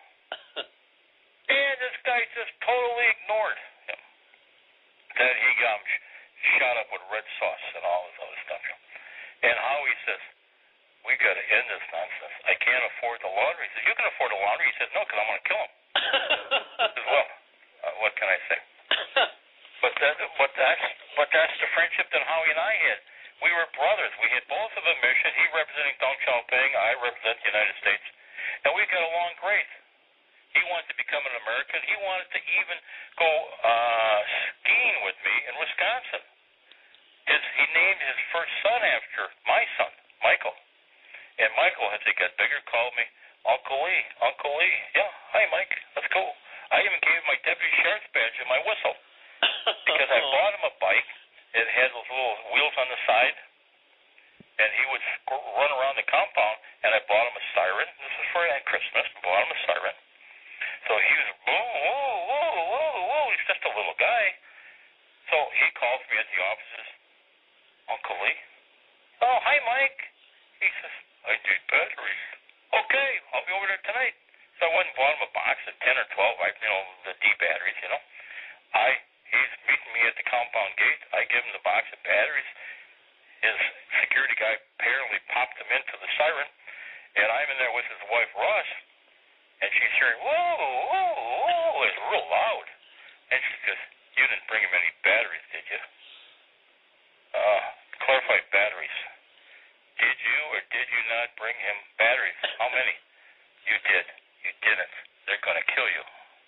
And this guy just totally ignored him. Then he got him sh- shot up with red sauce and all this other stuff. You know. And Howie says, we got to end this nonsense. I can't afford the laundry. He says, you can afford the laundry? He says, no, because I'm going to kill him. He says, well, uh, what can I say? but, that, but, that's, but that's the friendship that Howie and I had. We were brothers. We had both of a mission. He representing Deng Xiaoping. I represent the United States. And we got along great. He wanted to become an American. He wanted to even go uh, skiing with me in Wisconsin. His, he named his first son after my son, Michael. And Michael, as he got bigger, called me Uncle Lee. Uncle Lee. Yeah, hi, Mike. That's cool. I even gave him my deputy sheriff's badge and my whistle. Because I bought him a bike. It had those little wheels on the side. And he would sc- run around the compound. And I bought him a siren. This was for Christmas. I bought him a siren. So he was, whoa, whoa, whoa, whoa, whoa. He's just a little guy. So he calls me at the office and says, Uncle Lee? Oh, hi, Mike. He says, I need batteries. Okay, I'll be over there tonight. So I went and bought him a box of ten or twelve, you know, the D batteries, you know. I, he's meeting me at the compound gate. I give him the box of batteries. His security guy apparently popped them into the siren. And I'm in there with his wife, Ross. And she's hearing, whoa, whoa, whoa, it's real loud. And she says, you didn't bring him any batteries, did you? Uh, clarify batteries. Did you or did you not bring him batteries? How many? You did. You didn't. They're going to kill you.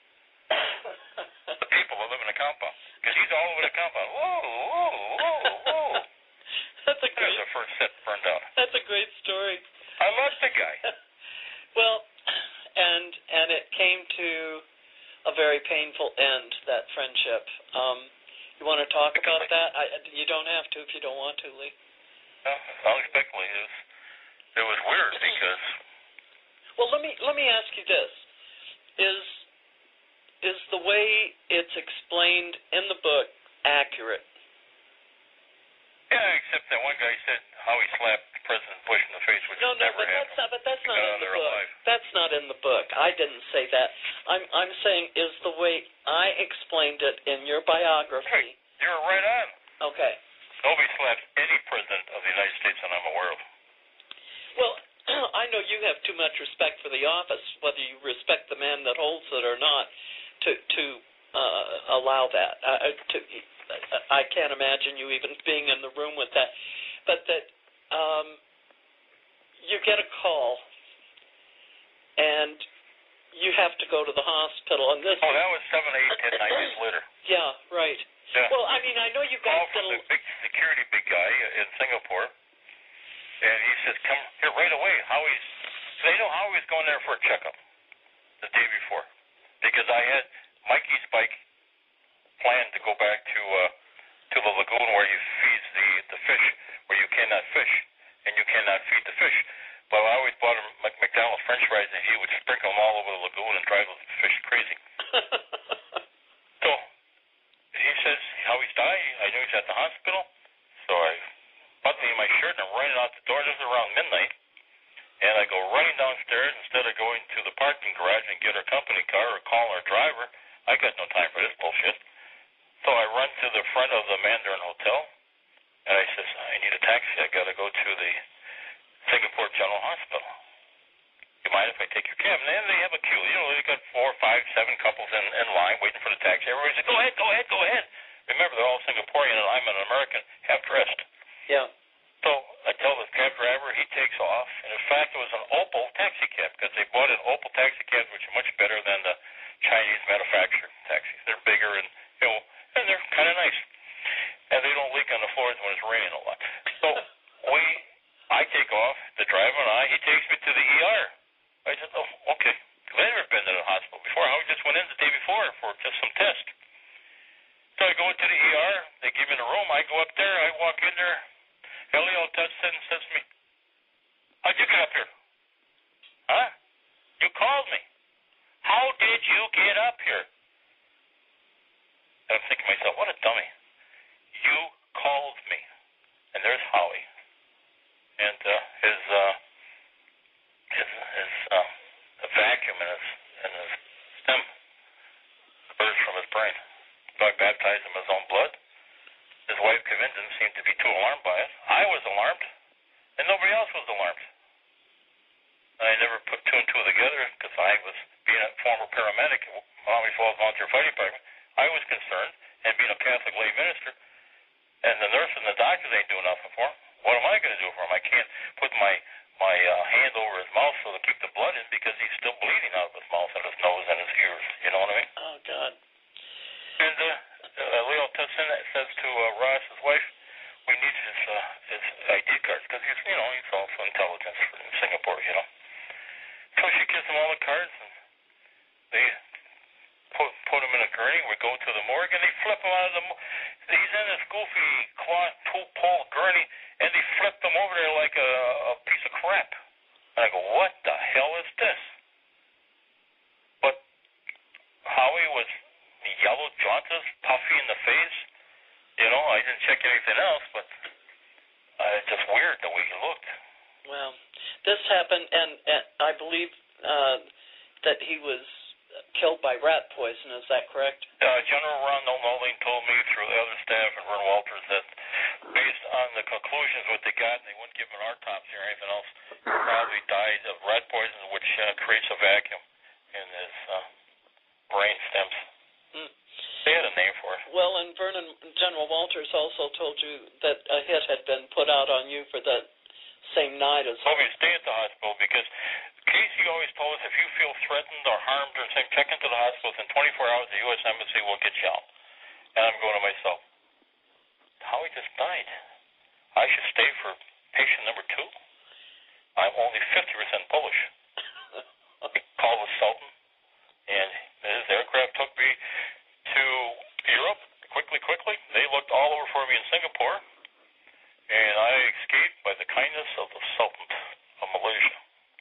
The people that live in the compound. Because he's all over the compound. Whoa, whoa, whoa, whoa. That's a great... There's the first set burned out. That's a great story. I love the guy. Well... And and it came to a very painful end, that friendship. Um, you want to talk about that? I, you don't have to if you don't want to, Lee. No, unexpectedly, it was, it was weird because... Well, let me let me ask you this: Is is the way it's explained in the book accurate? Yeah, except that one guy said how he slapped President Bush in the face, which no, no, never but happened. that's not. But that's not in the book. Alive. That's not in the book. I didn't say that. I'm I'm saying is the way I explained it in your biography. Hey, you're right on. Okay. Nobody slaps any president of the United States that I'm aware of. Well, I know you have too much respect for the office, whether you respect the man that holds it or not, to to uh, allow that. Uh, to I can't imagine you even being in the room with that. But that um, you get a call, and you have to go to the hospital. And this oh, that was seven, eight, ten, nine years later. Yeah, right. Yeah. Well, I mean, I know you guys call from get a... the big security big guy in Singapore, and he says, come here right away. Howie's, they know Howie's going there for a checkup the day before, because I had Mikey's bike planned to go back to uh, to the lagoon where he feeds the, the fish, where you cannot fish, and you cannot feed the fish. But I always bought him McDonald's French fries, and he would sprinkle them all over the lagoon and drive those fish crazy. So he says how he's dying. I knew he's at the hospital, so I button me in my shirt and I'm running out the door. This is around midnight, and I go running downstairs instead of going to the parking garage and get our company car or call our driver. I got no time for this bullshit. So I run to the front of the Mandarin Hotel, and I says, I need a taxi. I got to go to the Singapore General Hospital. You mind if I I take your cab. And then they have a queue. You know, they got four, five, seven couples in, in line waiting for the taxi. Everybody says, go ahead, go ahead, go ahead. Remember, they're all Singaporean, and I'm an American, half-dressed. Yeah. So I tell the cab driver, he takes off. And, in fact, it was an Opel taxi cab because they bought an Opel taxi cabs, which are much better than the Chinese manufactured taxis. They're bigger and, you know, and they're kind of nice. And they don't leak on the floors when it's raining a lot. So we, I take off, the driver and I, he takes me to the E R. I said, oh, okay. I've never been to the hospital before. I just went in the day before for just some test. So I go into the E R. They give me the room. I go up there. I walk in there. Elio touches and says to me, how'd you get up here? Huh? You called me. How did you get up here? And I'm thinking to myself, what a dummy. You called me. And there's Howie. And uh, his, uh, his, his um, the vacuum in his, in his stem burst from his brain. So I baptized him in his own blood. His wife, Kevin, didn't seem to be too alarmed by it. I was alarmed, and nobody else was alarmed. I never put two and two together because I was, being a former paramedic, Army Falls Volunteer Fighting Department, I was concerned, and being a Catholic lay minister, and the nurse and the doctors ain't doing nothing for him. What am I going to do for him? I can't put my my uh, hand over his mouth so to keep the blood in because he's still bleeding out of his mouth and his nose and his ears. You know what I mean? Oh, God. And uh, uh, Leo Tutson says to uh, Ross, his wife, we need his uh, his I D cards because he's, you know, he's also intelligence in Singapore, you know. So she gives him all the cards, and they put put him in a gurney. We go to the morgue, and they flip him out of the. He's in this goofy cloth two-pole gurney, and they flipped him over there like a, a piece of crap. And I go, what the hell is this? But Howie was yellow, jaundice, puffy in the face. You know, I didn't check anything else, but uh, it's just weird the way he looked. Well, this happened, and, and I believe uh, that he was killed by rat poison. Is that correct? Uh, General Ron Nolan told me through the other staff and Vern Walters that based on the conclusions what they got, and they wouldn't give him an autopsy or anything else, he probably died of rat poison, which uh, creates a vacuum in his uh, brain stems. Hmm. They had a name for it. Well, and Vernon, General Walters also told you that a hit had been put out on you for that same night as well. Well, we stay at the hospital because Casey always told us if you feel threatened or harmed or something, check into the hospital. Within twenty-four hours, the U S Embassy will get you out. And I'm going to myself, Howie just died. I should stay for patient number two. I'm only fifty percent Polish. Called the Sultan, and his aircraft took me to Europe quickly, quickly. They looked all over for me in Singapore, and I escaped by the kindness of the Sultan of Malaysia.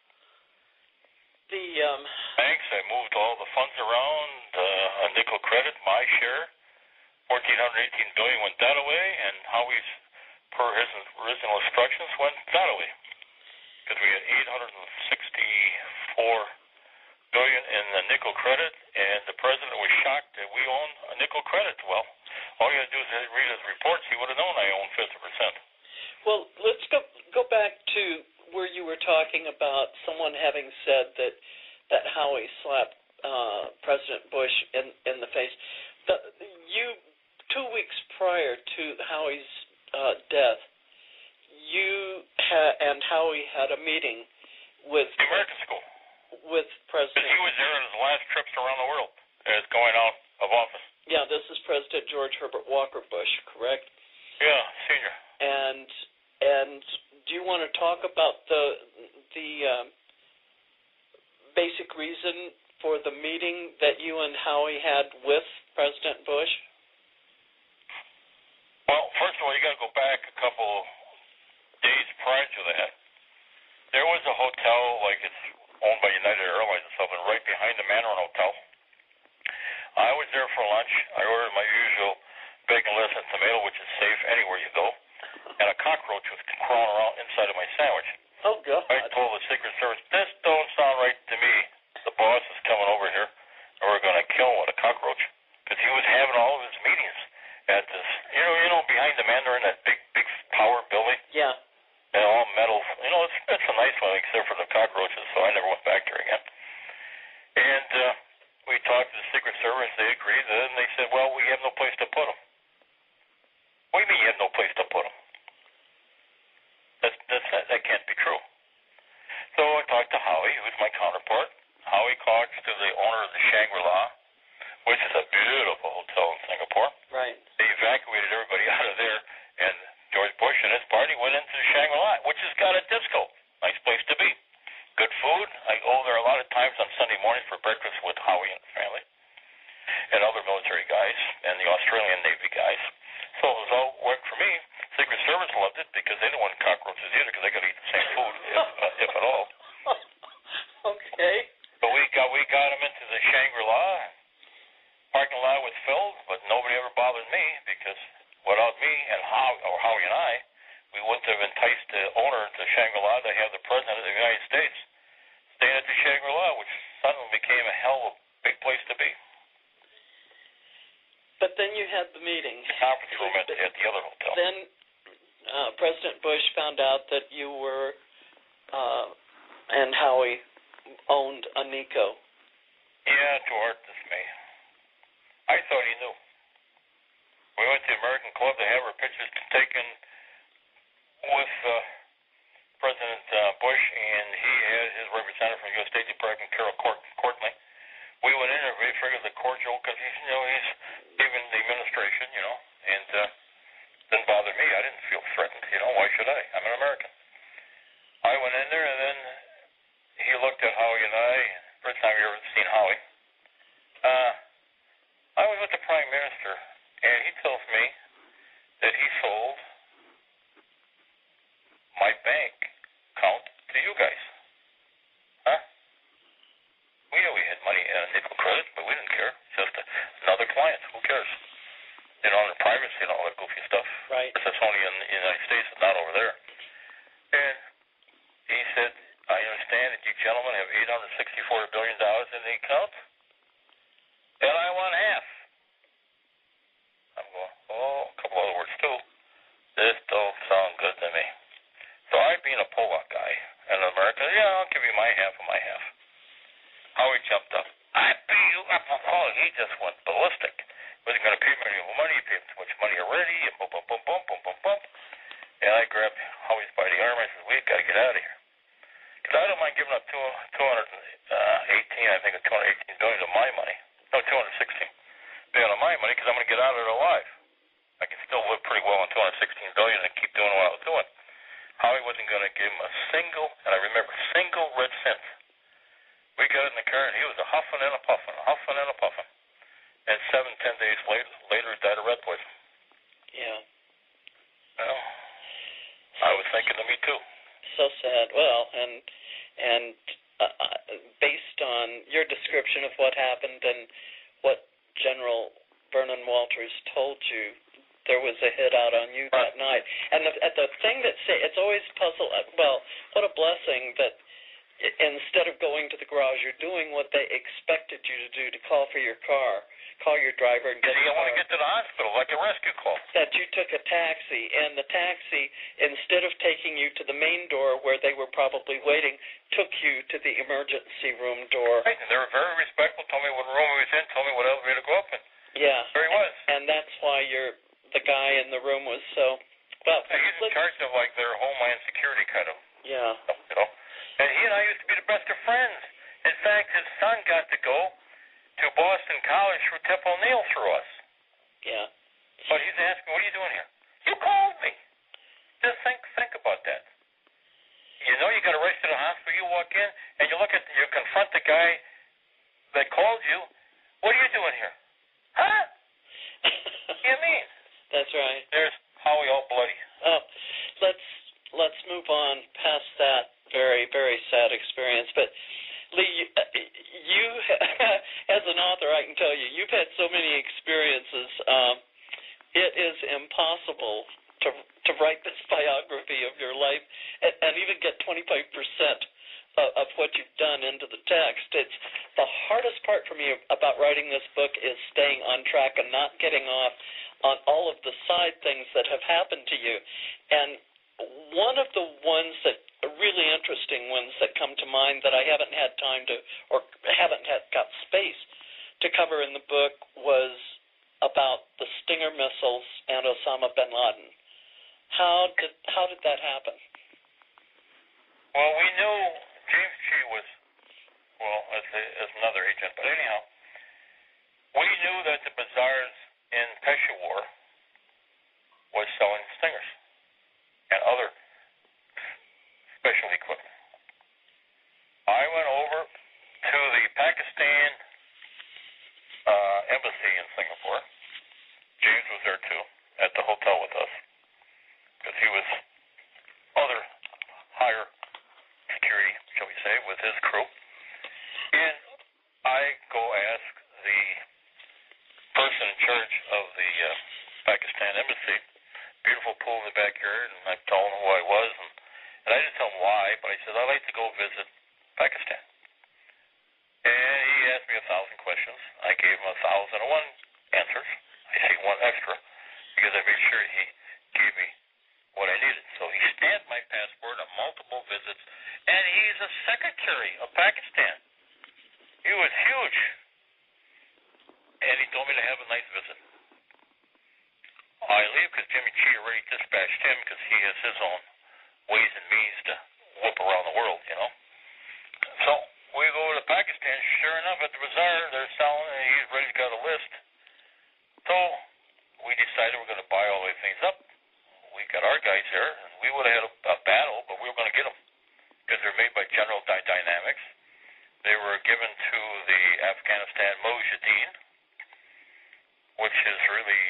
The um, Thanks. I moved all the funds around, uh, a nickel credit, my share, fourteen eighteen billion went that away, and Howie's, per his original instructions, went that away. Because we had eight hundred sixty-four billion in the nickel credit, and the president was shocked that we own a nickel credit. Well, all you had to do is read his reports. He would have known I own fifty percent. Well, let's go go back to where you were talking about someone having said that that Howie slapped uh, President Bush in in the face. The, you two weeks prior to Howie's uh, death, you ha- and Howie had a meeting with The American School. with President. Because he was there on his last trips around the world as going out of office. Yeah, this is President George Herbert Walker Bush, correct? Yeah, senior. And and do you want to talk about the the um, basic reason for the meeting that you and Howie had with President Bush? Well, first of all, you got to go back a couple days prior to that. There was a hotel, like it's owned by United Airlines or something, right behind the Mandarin Hotel. I was there for lunch. I ordered my usual bacon, lettuce, and tomato, which is safe anywhere you go. And a cockroach was crawling around inside of my sandwich. Oh, God. I told the Secret Service, this don't sound right to me. The boss is coming over here, and we're going to kill him with a cockroach. Because he was having all of his meetings at this, you know, you know, behind the Mandarin, that big, big tower building. Yeah. And all metal. You know, it's, it's a nice one. except for the cockroaches, so I never went back there again. And uh, we talked to the Secret Service. They agreed. And then they said, well, we have no place to put them. What do you mean you have no place to put them? That's, that's, that can't be true. So I talked to Howie, who's my counterpart. Howie talks to the owner of the Shangri-La, which is a beautiful hotel in Singapore. Right. They evacuated everybody out of there, and George Bush and his party went into the Shangri-La, which has got a disco. Nice place to be. Good food. I go there a lot of times on Sunday mornings for breakfast with Howie and the family and other military guys and the Australian Navy guys. So it was all work for me. Secret Service loved it because they didn't want cockroaches either because they got to eat the same food, if, uh, if at all. Okay. But we got we got them into the Shangri-La. Parking lot was filled, but nobody ever bothered me because without me and Howie, or Howie and I, we wouldn't have enticed the owner to Shangri-La to have the President of the United States staying at the Shangri-La, which suddenly became a hell of a big place to be. But then you had the meeting. The conference room at, at the other hotel. Then uh, President Bush found out that you were uh, and Howie owned a Nico. Yeah, to our dismay. I thought he knew. We went to the American Club to have our pictures taken with uh, President uh, Bush, and he had his representative from the U S State Department, Carol Court- Courtney. We went in there, we figured the cordial, because he's, you know, he's even the administration, you know, and uh, didn't bother me. I didn't feel threatened, you know. Why should I? I'm an American. I went in there, and then he looked at Howie and I. First time you ever seen Howie. Uh, I was with the Prime Minister, and he tells me that he sold my bank account to you guys. Huh? We knew we had money in uh, nickel credit, but we didn't care. Just uh, another client. Who cares? You know, the privacy and all that goofy stuff. Right. That's only in the United States, it's not over there. And he said, I understand that you gentlemen have eight hundred sixty-four billion dollars in the account, and I want half. I'm going, oh, a couple other words too. This don't sound good to me. So I, being a Polak guy and an American, yeah, I'll give you my half of my half. Howie jumped up. I pay you up. Oh, he just went ballistic. Wasn't going to pay me any money. He paid too much money already. And boom, boom, boom, boom, boom, boom, boom. And I grabbed Howie's by the arm. I said, we've got to get out of here. Because I don't mind giving up two hundred eighteen, I think, or two hundred eighteen billion of my money. No, two hundred sixteen billion of my money because I'm going to get out of it alive. I can still live pretty well on two hundred sixteen billion and keep doing what I was doing. Howie wasn't going to give him a single, and I remember, single red cent. We got in the car, and he was a huffing and a puffing, a huffing and a puffing. And seven, ten days later, later he died of red poison. Yeah. Well, I was thinking of me, too. So sad. Well, and and uh, based on your description of what happened and what General Vernon Walters told you, there was a hit out on you that night. And the, and the thing that say, it's always puzzle. Well, what a blessing that instead of going to the garage, you're doing what they expected you to do, to call for your car, call your driver, and get you the want car. to get to the hospital like a rescue call. That you took a taxi, and the taxi, instead of taking you to the main door where they were probably waiting, took you to the emergency room door. Right, and they were very respectful, told me what room he was in, told me what elevator to go up in. Yeah. There he was. And that's why you're, the guy in the room was so, well. Yeah, he's in charge of, like, their homeland security kind of Yeah. stuff, you know. And he and I used to be the best of friends. In fact, his son got to go to Boston College through Tip O'Neill through us. Yeah. But he's asking, what are you doing here? You called me. Just think think about that. You know you got to race to the hospital, you walk in, and you look at, you confront the guy that called you. What are you doing here? Huh? What do you mean? That's right. There's Howie all bloody. Oh, let's let's move on past that very, very sad experience. But Lee, you, you as an author, I can tell you, you've had so many experiences. Um, it is impossible to to write this biography of your life and, and even get twenty-five percent of, of what you've done into the text. It's the hardest part for me about writing this book is staying on track and not getting off on all of the side things that have happened to you. And one of the ones that really interesting ones that come to mind that I haven't had time to, or haven't had, got space to cover in the book was about the Stinger missiles and Osama bin Laden. How did how did that happen? Well, we knew James G. was, well, as, a, as another agent, but anyhow, we knew that the bazaars in Peshawar was selling Stingers and other special equipment. I went over to the Pakistan uh, embassy in Singapore. James was there too, at the hotel with us, because he was other higher security, shall we say, with his crew. And I go ask the person in charge of the uh, Pakistan embassy, beautiful pool in the backyard, and I told him who I was, and, and I didn't tell him why, but I said, I'd like to go visit Pakistan. And he asked me a thousand questions. I gave him a thousand and one answers. I see one extra, because I made sure he gave me what I needed. So he stamped my passport on multiple visits, and he's a secretary of Pakistan. He was huge. And he told me to have a nice visit. I leave because Jimmy G already dispatched him because he has his own ways and means to whoop around the world, you know. So we go to Pakistan. Sure enough, at the bazaar, they're selling, and he's ready to go to list. So we decided we're going to buy all these things up. We got our guys there, and we would have had a, a battle, but we were going to get them because they're made by General Dy- Dynamics. They were given to the Afghanistan Mujahideen, which is really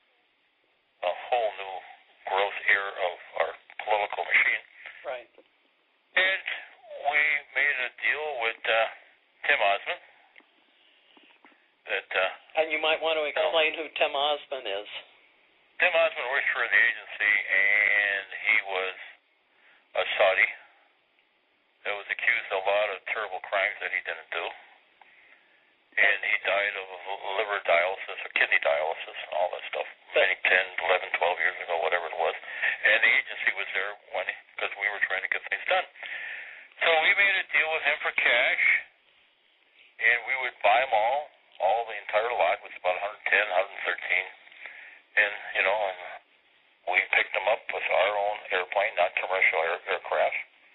a whole new growth era of our political machine. Right. And we made a deal with uh, Tim Osman. That, uh, and you might want to explain who Tim Osman is. Tim Osman works for the agency, and he was a Saudi that was accused of a lot of terrible crimes that he didn't do. And he died of liver dialysis or kidney dialysis and all that stuff, maybe ten, eleven, twelve years ago, whatever it was. And the agency was there when because we were trying to get things done. So we made a deal with him for cash, and we would buy them all, all the entire lot, was about one ten, one thirteen. And, you know, and we picked them up with our own airplane, not commercial air, aircraft.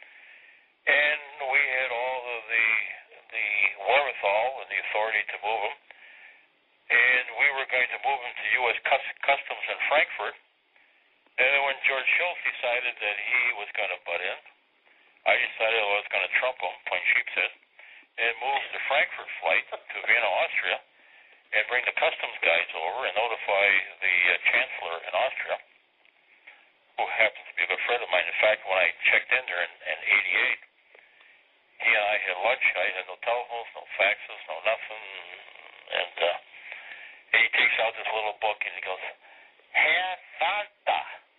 And we had all of the the wherewithal and the authority to move them. And we were going to move them to U S Customs in Frankfurt. And then when George Shultz decided that he was going to butt in, I decided I was going to trump him, plain sheepshead, and move the Frankfurt flight to Vienna, Austria, and bring the customs guys over and notify the uh, chancellor in Austria, who happens to be a good friend of mine. In fact, when I checked in there in, in eighty-eight, he and I had lunch. I had no telephones, no faxes, no nothing. And, uh, and he takes out this little book and he goes, Herr Santa,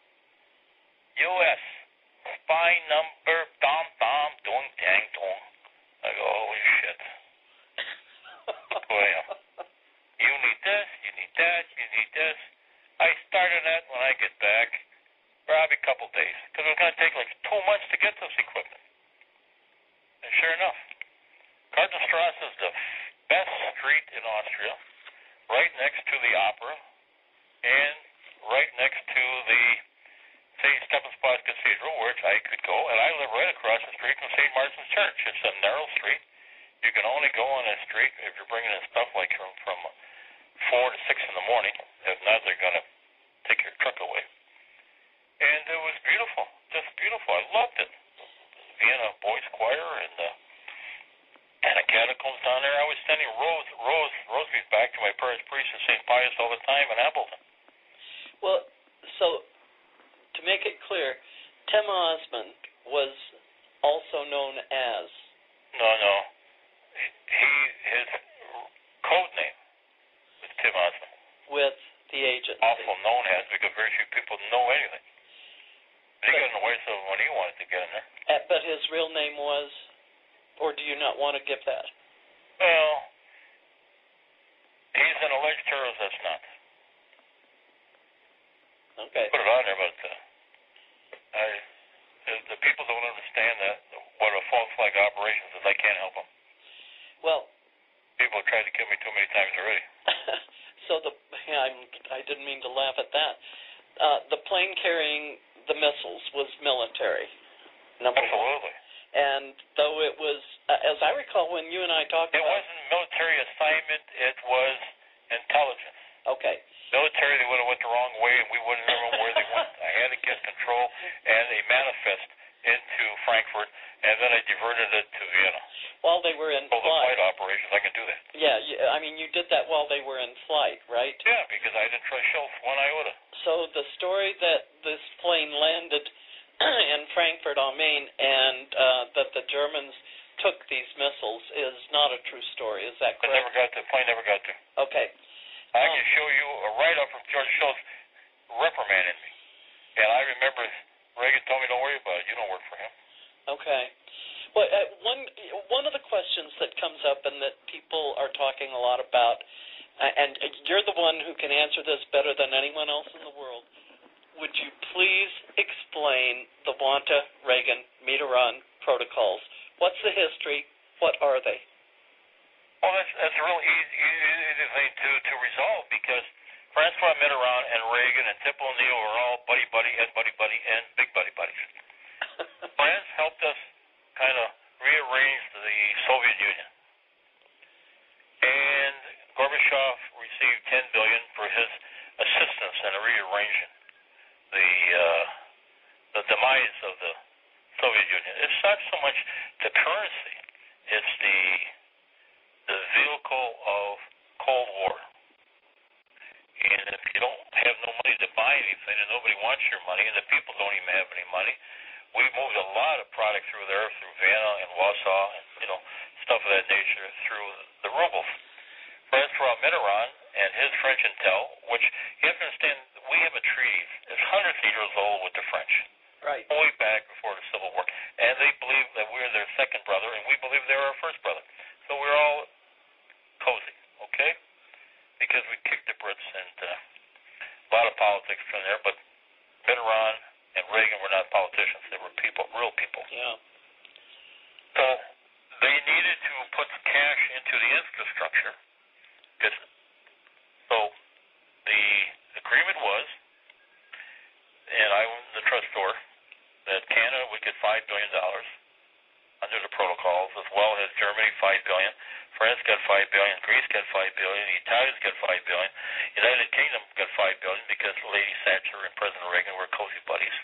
U S spy number, dom dom, doing dang dong. I go, holy shit. Well, you need this, you need that, you need this. I started that when I get back, probably a couple days, because it was going to take like two months to get this equipment. And sure enough, Kartenstrasse is the best street in Austria, right next to the opera, and right next to the Saint Stephen's Cathedral, which I could go, and I live right across the street from Saint Martin's Church. It's a narrow street. You can only go on that street if you're bringing in stuff like from, from four to six in the morning. If not, they're going to take your truck away. And it was beautiful, just beautiful. I loved it. Vienna Boys Choir and the and the catacombs down there. I was sending rose rose rosaries back to my parish priest in Saint Pius all the time in Appleton. Well, so to make it clear, Tim Osman was also known as. No, no. He his code name is Tim Osman. With the agency. Also known as, because very few people know anything. He got in the way so when he wanted to get in there. Uh, but his real name was, or do you not want to give that? Well, he's an alleged terrorist. That's not. Okay. Put it on there, but uh, I the people don't understand that what a false flag operation is. I can't help them. Well, people have tried to kill me too many times already. So the yeah, I'm, I didn't mean to laugh at that. Uh, the plane carrying the missiles was military. Number Absolutely. One. And though it was, uh, as I recall, when you and I talked it about... It wasn't military assignment, it was intelligence. Okay. Military, they would have went the wrong way, and we wouldn't have known where they went. I had to get control and a manifest into Frankfurt, and then I diverted it to Vienna. While they were in so flight. the flight operations, I can do that. Yeah, you, I mean, you did that while they were in flight, right? Yeah, because I didn't trust Schultz one iota. So the story that this plane landed in Frankfurt am Main and uh, that the Germans took these missiles is not a true story. Is that correct? It never got to. The plane never got to. Okay. I um, can show you a write-up from George Schultz reprimanding me. And I remember Reagan told me, don't worry about it. You don't work for him. Okay. Well, uh, one one of the questions that comes up and that people are talking a lot about, uh, and you're the one who can answer this better than anyone else in the world, would you please explain the Wanta-Reagan-Mitterrand protocols? What's the history? What are they? Well, that's, that's a real easy, easy thing to, to resolve because Francois Mitterrand and Reagan and Tip O'Neill are all buddy-buddy and buddy-buddy and big buddy-buddies. France helped us kind of rearrange the Soviet Union. And Gorbachev received ten billion dollars for his assistance in rearranging the uh, the demise of the Soviet Union. It's not so much the currency; it's the the vehicle of Cold War. And if you don't have no money to buy anything, and nobody wants your money, and the people don't even have any money, we moved a lot of product through there, through Vienna and Warsaw, and you know stuff of that nature, through the rubles. Francois Mitterrand and his French intel, which you have to understand, we have a treaty that's hundreds of years old with the French. Right. Way back before the Civil War. And they believe that we're their second brother, and we believe they're our first brother. So we're all cozy, okay? Because we kicked the Brits, and uh, a lot of politics from there, but Mitterrand and Reagan were not politicians. They were people, real people. Yeah. So they needed to put cash into the infrastructure. So the agreement was, and I was the trustor, that Canada would get five billion dollars under the protocols, as well as Germany five billion dollars, France got five billion dollars, Greece got five billion dollars, the Italians got five billion dollars, United Kingdom got five billion dollars because Lady Thatcher and President Reagan were cozy buddies.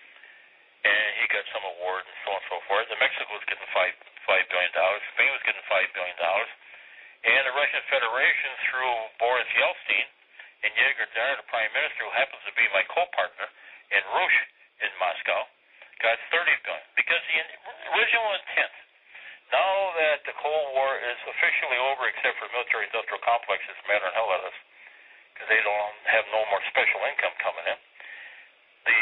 And he got some award and so on and so forth. And Mexico was getting five five billion dollars, Spain was getting five billion dollars, and the Russian Federation through Boris Yeltsin and Yegor Dar, the Prime Minister, who happens to be my co-partner in Rouge in Moscow, got thirty billion dollars. Because the original intent, now that the Cold War is officially over, except for military-industrial complex, it's a matter of hell of us, because they don't have no more special income coming in. The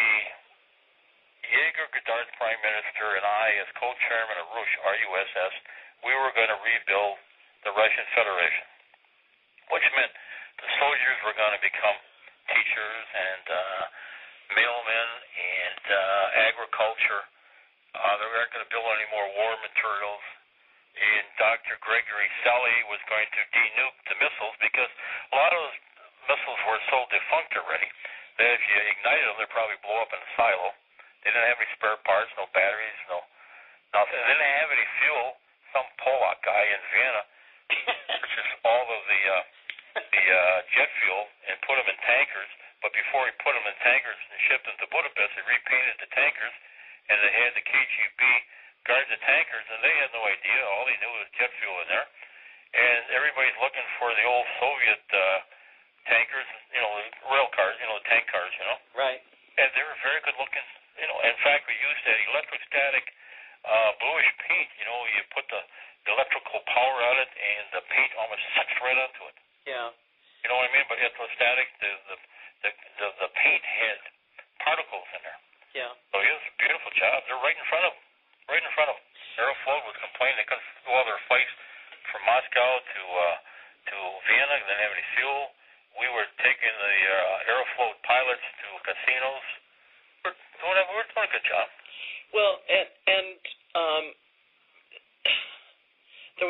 Yegor Godard, Prime Minister, and I, as co-chairman of Rouge, R U S S, we were going to rebuild the Russian Federation, which meant the soldiers were going to become teachers and uh, mailmen and uh, agriculture. Uh, they weren't going to build any more war materials. And Doctor Gregory Selly was going to denuke the missiles because a lot of those missiles were so defunct already that if you ignited them, they'd probably blow up in a silo. They didn't have any spare parts, no batteries, no nothing. They didn't have any fuel. Some Polak guy in Vienna purchased all of the uh, the uh, jet fuel and put them in tankers. But before he put them in tankers and shipped them to Budapest, he repainted the tankers, and they had the K G B guard the tankers, and they had no idea. All they knew was jet fuel in there. And everybody's looking for the old Soviet uh, tankers, you know, rail cars, you know, tank cars, you know. Right. And they were very good looking. You know, in fact, we used that electrostatic uh, bluish paint. You know, you put the, the electrical power on it, and the paint almost sucks right onto it. Yeah. You know what I mean? But electrostatic, the the the, the, the paint had particles in there. Yeah. So it was a beautiful job. They're right in front of them. Right in front of them. Aeroflot was complaining they couldn't do all their flights from Moscow to uh, to Vienna. They didn't have any fuel. We were taking the uh, Aeroflot pilots to casinos. We're doing, we're doing a good job.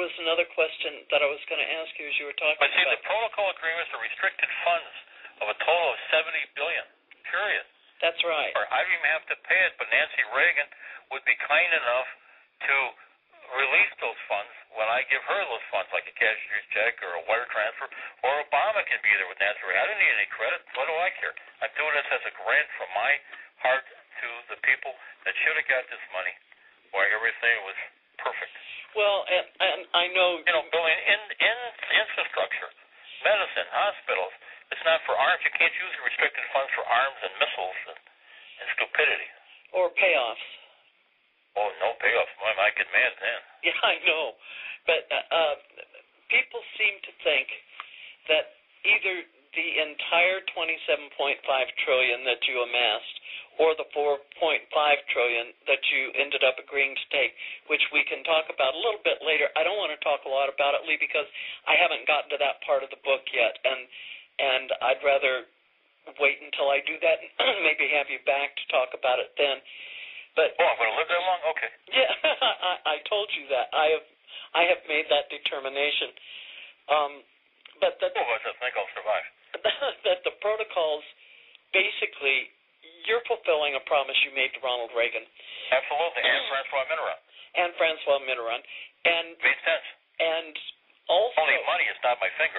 was another question that I was going to ask you as you were talking But see, about. the protocol agreements are restricted funds of a total of seventy billion dollars, period. That's right. Or I don't even have to pay it, but Nancy Reagan would be kind enough to release those funds when I give her those funds, like a cashier's check or a wire transfer, or Obama can be there with Nancy Reagan. I don't need any credit. What do I care? I'm doing this as a grant from my heart to the people that should have got this money, where everything was perfect. Well, and, and I know... You know, building in, in infrastructure, medicine, hospitals. It's not for arms. You can't use the restricted funds for arms and missiles and, and stupidity. Or payoffs. Oh, no payoffs. Boy, I get mad then. Yeah, I know. But uh, uh, people seem to think that either the entire twenty-seven point five trillion dollars that you amassed or the four point five trillion dollars that you ended up agreeing to take, which we can talk about a little bit later. I don't want to talk a lot about it, Lee, because I haven't gotten to that part of the book yet, and and I'd rather wait until I do that and maybe have you back to talk about it then. But oh, I'm going to live that long? Okay. Yeah, I, I told you that. I have I have made that determination. Um, but that, oh, I think I'll survive. that the protocols, basically, you're fulfilling a promise you made to Ronald Reagan. Absolutely, and Francois Mitterrand. And Francois Mitterrand. And, Made sense. And also... Only money is not my finger.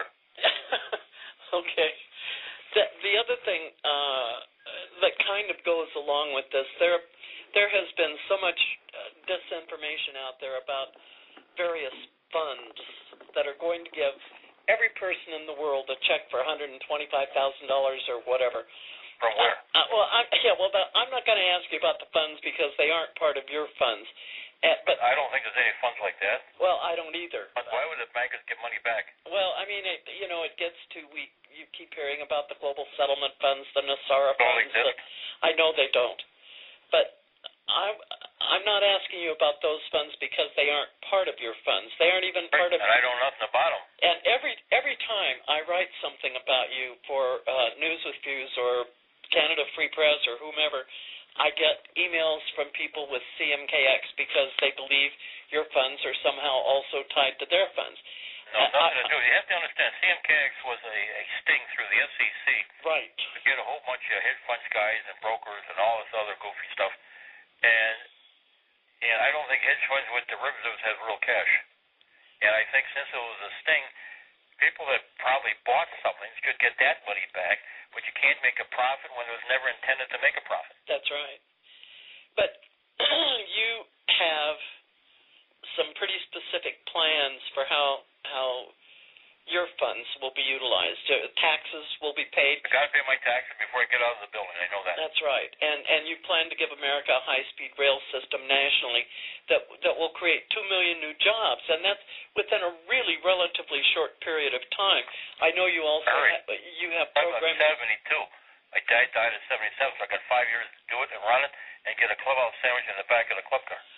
Okay. The, the other thing uh, that kind of goes along with this, there there has been so much uh, disinformation out there about various funds that are going to give every person in the world a check for one hundred twenty-five thousand dollars or whatever. From where? Uh, uh, well, I'm, yeah, well, that, I'm not going to ask you about the funds because they aren't part of your funds. Uh, but I don't think there's any funds like that. Well, I don't either. But why would the bankers get money back? Well, I mean, it, you know, it gets to we. You keep hearing about the global settlement funds, the Nasara Don't funds. exist. The, I know they don't, but I, I'm not asking you about those funds because they aren't part of your funds. They aren't even Right, part of. And I know nothing about them. And every every time I write something about you for uh, News with Views or Canada Free Press or whomever, I get emails from people with C M K X because they believe your funds are somehow also tied to their funds. No, nothing I, to do. You have to understand, C M K X was a, a sting through the S E C. Right. To get a whole bunch of hedge fund guys and brokers and all this other goofy stuff. And and I don't think hedge funds with derivatives have real cash. And I think since it was a sting, people that probably bought something could get that money back, but you can't make a profit when it was never intended to make a profit. That's right. But you have some pretty specific plans for how how your funds will be utilized. Uh, taxes will be paid. I got to pay my taxes before I get out of the building. I know that. That's right. And and you plan to give America a high-speed rail system nationally that that will create two million new jobs, and that's within a really relatively short period of time. I know you also Hurry. have, you have I'm programs. seventy-two. I died, died at seventy-seven, so I got five years to do it and run it and get a clubhouse sandwich in the back of the club car.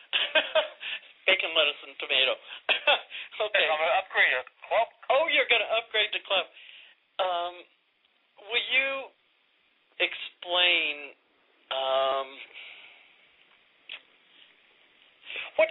Bacon, lettuce, and tomato. Okay. I'm going to upgrade a club. Oh, you're going to upgrade the club. Um, will you explain um, what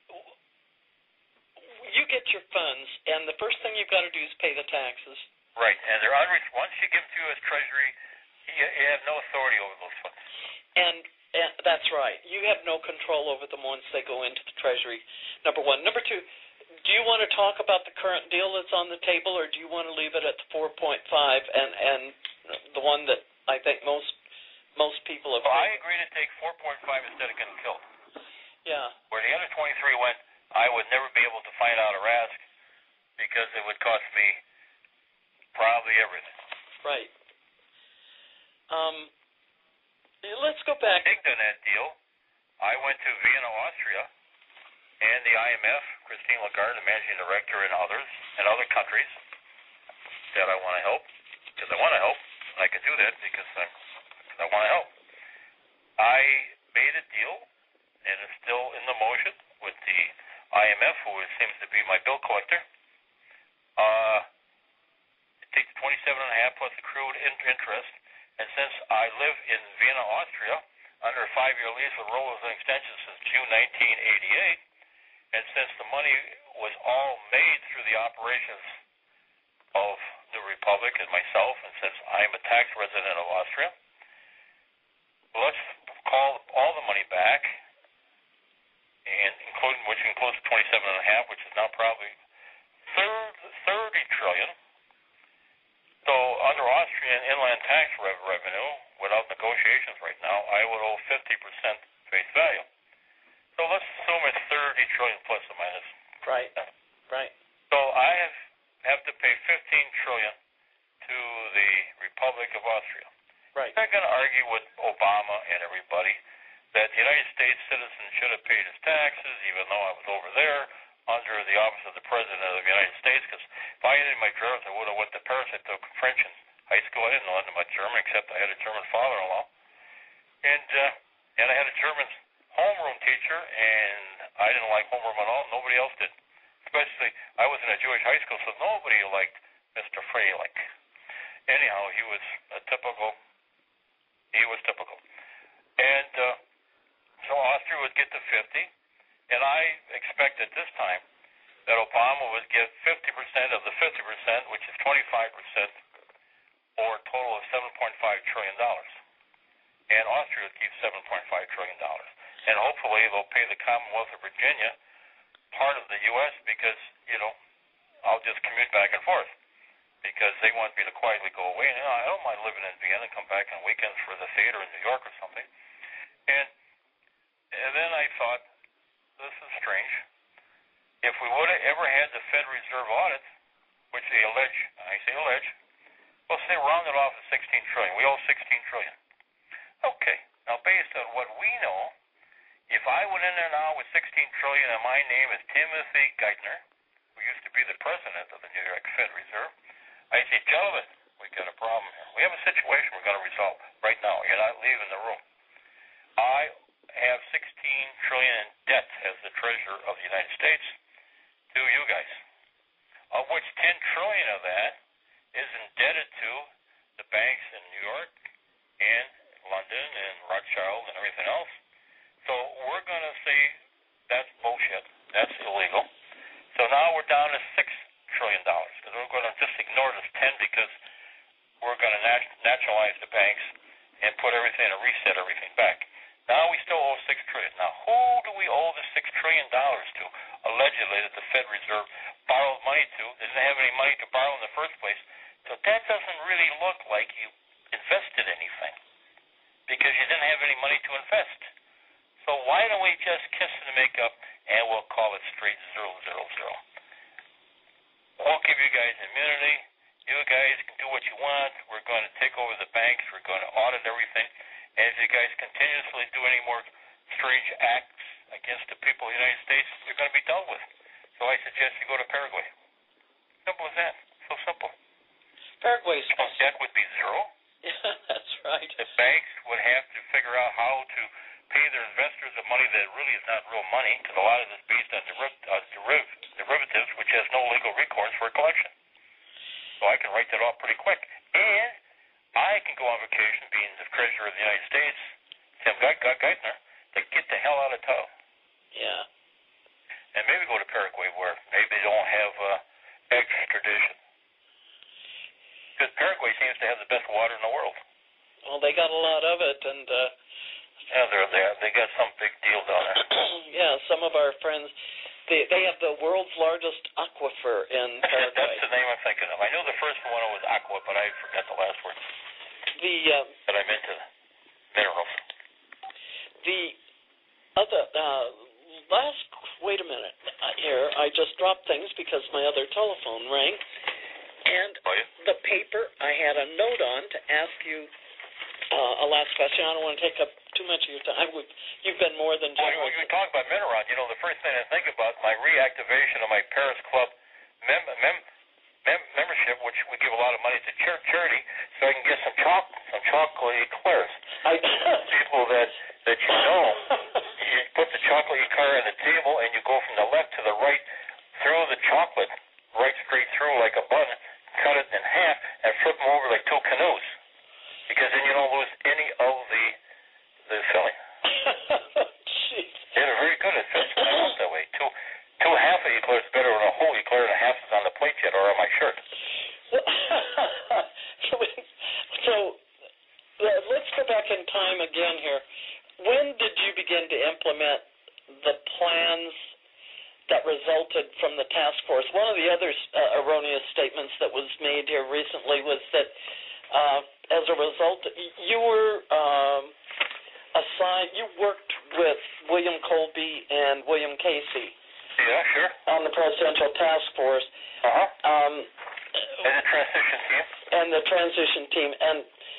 you get your funds, and the first thing you've got to do is pay the taxes. Right, and they're unre- once you give them to U S Treasury, you, you have no authority over those funds. And, and that's right. You have no control over them once they go into the Treasury, number one. Number two, do you want to talk about the current deal that's on the table, or do you want to leave it at the four point five and, and the one that I think most most people have... Well, I agree to take four point five instead of getting killed. Yeah. Where the other twenty-three went, I would never be able to find out or ask because it would cost me probably everything. Right. Um, let's go back. Picked on that deal. I went to Vienna, Austria, and the I M F, Christine Lagarde, the managing director, and others, and other countries that I want to help, because I want to help. I can do that because I'm, I want to help. I made a deal, and it's still in the motion, with the I M F, who seems to be my bill collector. Uh, it takes twenty-seven and a half plus accrued interest, and since I live in Vienna, Austria, under a five-year lease with rollovers and extensions since June nineteen eighty-eight, And since the money was all made through the operations of the Republic and myself, and since I'm a tax resident of Austria, let's call all the money back, and including which includes twenty-seven and a half, which is now probably thirty trillion. So under Austrian inland tax revenue, without negotiations right now, I would owe fifty percent face value. So let's assume it's thirty trillion plus or minus. Right. Right. So I have have to pay fifteen trillion to the Republic of Austria. Right. I'm not going to argue with Obama and everybody that the United States citizen should have paid his taxes, even though I was over there under the office of the President of the United States, because if I had my drugs, I would have went to Paris. I took French in high school. I didn't know anything about German, except I had a German father-in-law. And, uh, and I had a German homeroom teacher, and I didn't like homeroom at all. Nobody else did. Especially, I was in a Jewish high school, so nobody liked Mister Freilich. Anyhow, he was a typical, he was typical. And uh, so Austria would get to fifty, and I expect at this time that Obama would give fifty percent of the fifty percent, which is twenty-five percent, or a total of seven point five trillion dollars. And Austria would keep seven point five trillion dollars. And hopefully they'll pay the Commonwealth of Virginia part of the U S because, you know, I'll just commute back and forth because they want me to quietly go away. And you know, I don't mind living in Vienna and come back on weekends for the theater in New York or something. And, and then I thought, this is strange. If we would have ever had the Fed Reserve audit, which they allege, I say allege, well, say round it off at sixteen trillion. We owe sixteen trillion. Okay. Now, based on what we know, if I went in there now with sixteen trillion and my name is Timothy Geithner, who used to be the president of the New York Fed Reserve, I say, gentlemen, we got a problem here. We have a situation we're going to resolve right now. You're not leaving the room. I have sixteen trillion in debt as the treasurer of the United States to you guys, of which ten trillion of that is indebted to the banks in New York and London and Rothschild and everything else. So we're going to say that's bullshit. That's illegal. So now we're down to six trillion dollars because we're going to just ignore this ten because we're going to nat- nationalize the banks and put everything and reset everything back. Now we still owe six trillion dollars. Now who do we owe the six trillion dollars to? Allegedly that the Fed Reserve borrowed money to, didn't have any money to borrow in the first place. So that doesn't really look like you invested anything because you didn't have any money to invest. So why don't we just kiss and make up and we'll call it straight zero, zero, zero. We'll give you guys immunity. You guys can do what you want. We're going to take over the banks. We're going to audit everything. And if you guys continuously do any more strange acts against the people of the United States, you're going to be dealt with. So I suggest you go to Paraguay. Simple as that. So simple. Paraguay's So debt would be zero. Yeah, that's right. The banks would have to figure out how to pay their investors the money that really is not real money, because a lot of it is based on deriv- uh, deriv- derivatives, which has no legal recourse for a collection. So I can write that off pretty quick. And I can go on vacation, being the treasurer of the United States, Tim Geithner, to get the hell out of town. Yeah. And maybe go to Paraguay, where maybe they don't have uh, extradition. Because Paraguay seems to have the best water in the world. Well, they got a lot of it, and uh, yeah, they're there. They got some big deal down there. yeah, some of our friends, they they have the world's largest aquifer in Paraguay. That's the name I'm thinking of. I knew the first one was aqua, but I forgot the last word. The uh, but I meant to minerals. The other uh, last. Wait a minute. Here, I just dropped things because my other telephone rang. And oh, yeah? the paper, I had a note on to ask you uh, a last question. I don't want to take up too much of your time. We've, you've been more than generous. Well, when you talk about Mineron, you know, the first thing I think about my reactivation of my Paris Club mem- mem- mem- membership, which we give a lot of money to char- charity, so I can get some chocolate, some chocolate eclairs. I people that that you know, you put the chocolate eclair on the table, and you go from the left to the right through the chocolate, right straight through like a bun. Cut it in half and flip them over like two canoes, because then you don't lose any of the the filling. Jeez. They're very good at flipping them out that way. Two half it, you declare it's better than a whole. You declare the half is on the plate yet or on my shirt. so, so let's go back in time again here. When did you begin to implement the plans that resulted from the task force? One of the other uh, erroneous statements that was made here recently was that uh, as a result, you were um, assigned, you worked with William Colby and William Casey. Yeah, sure. On the presidential task force. Uh-huh. Um, and the transition team. And the transition team. And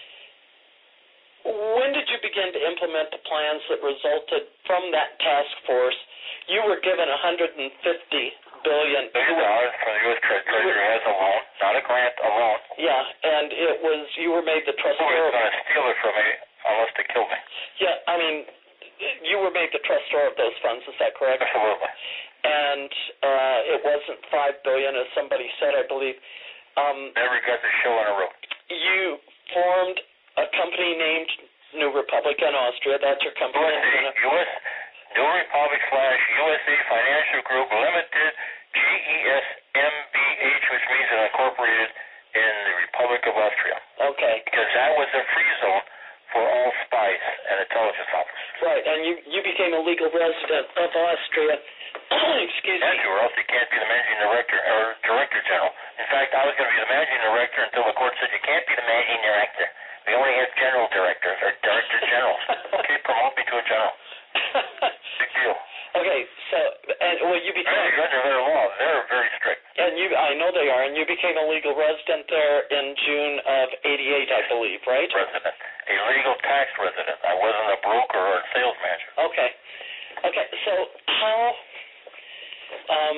when did you begin to implement the plans that resulted from that task force? You were given one hundred fifty billion dollars from the U S Treasury as a loan, not a grant, a loan. Yeah, and it was you were made the trustor. Who was going to steal it from me unless they killed me? Yeah, I mean, you were made the trustor of those funds. Is that correct? Absolutely. And uh, it wasn't five billion, as somebody said, I believe. Um, Never got the show in a row. You formed a company named New Republic in Austria. That's your company. U S A, U S New Republic slash U S A Financial Group Limited, G E S M B H, which means it's incorporated in the Republic of Austria. Okay. Because that was a free zone for all spies and intelligence officers. Right, and you, you became a legal resident of Austria. Excuse me. Or else you can't be the managing director or director general. In fact, I was going to be the managing director until the court said you can't be the managing director. We only have general directors or director generals. Okay, promote me to a general. Big deal. Okay, so and well, you became. Very good. They're very law. They're very strict. And you, I know they are. And you became a legal resident there in June of eighty-eight, I believe, right? Resident, a legal tax resident. I wasn't a broker or a sales manager. Okay. Okay. So how? Um,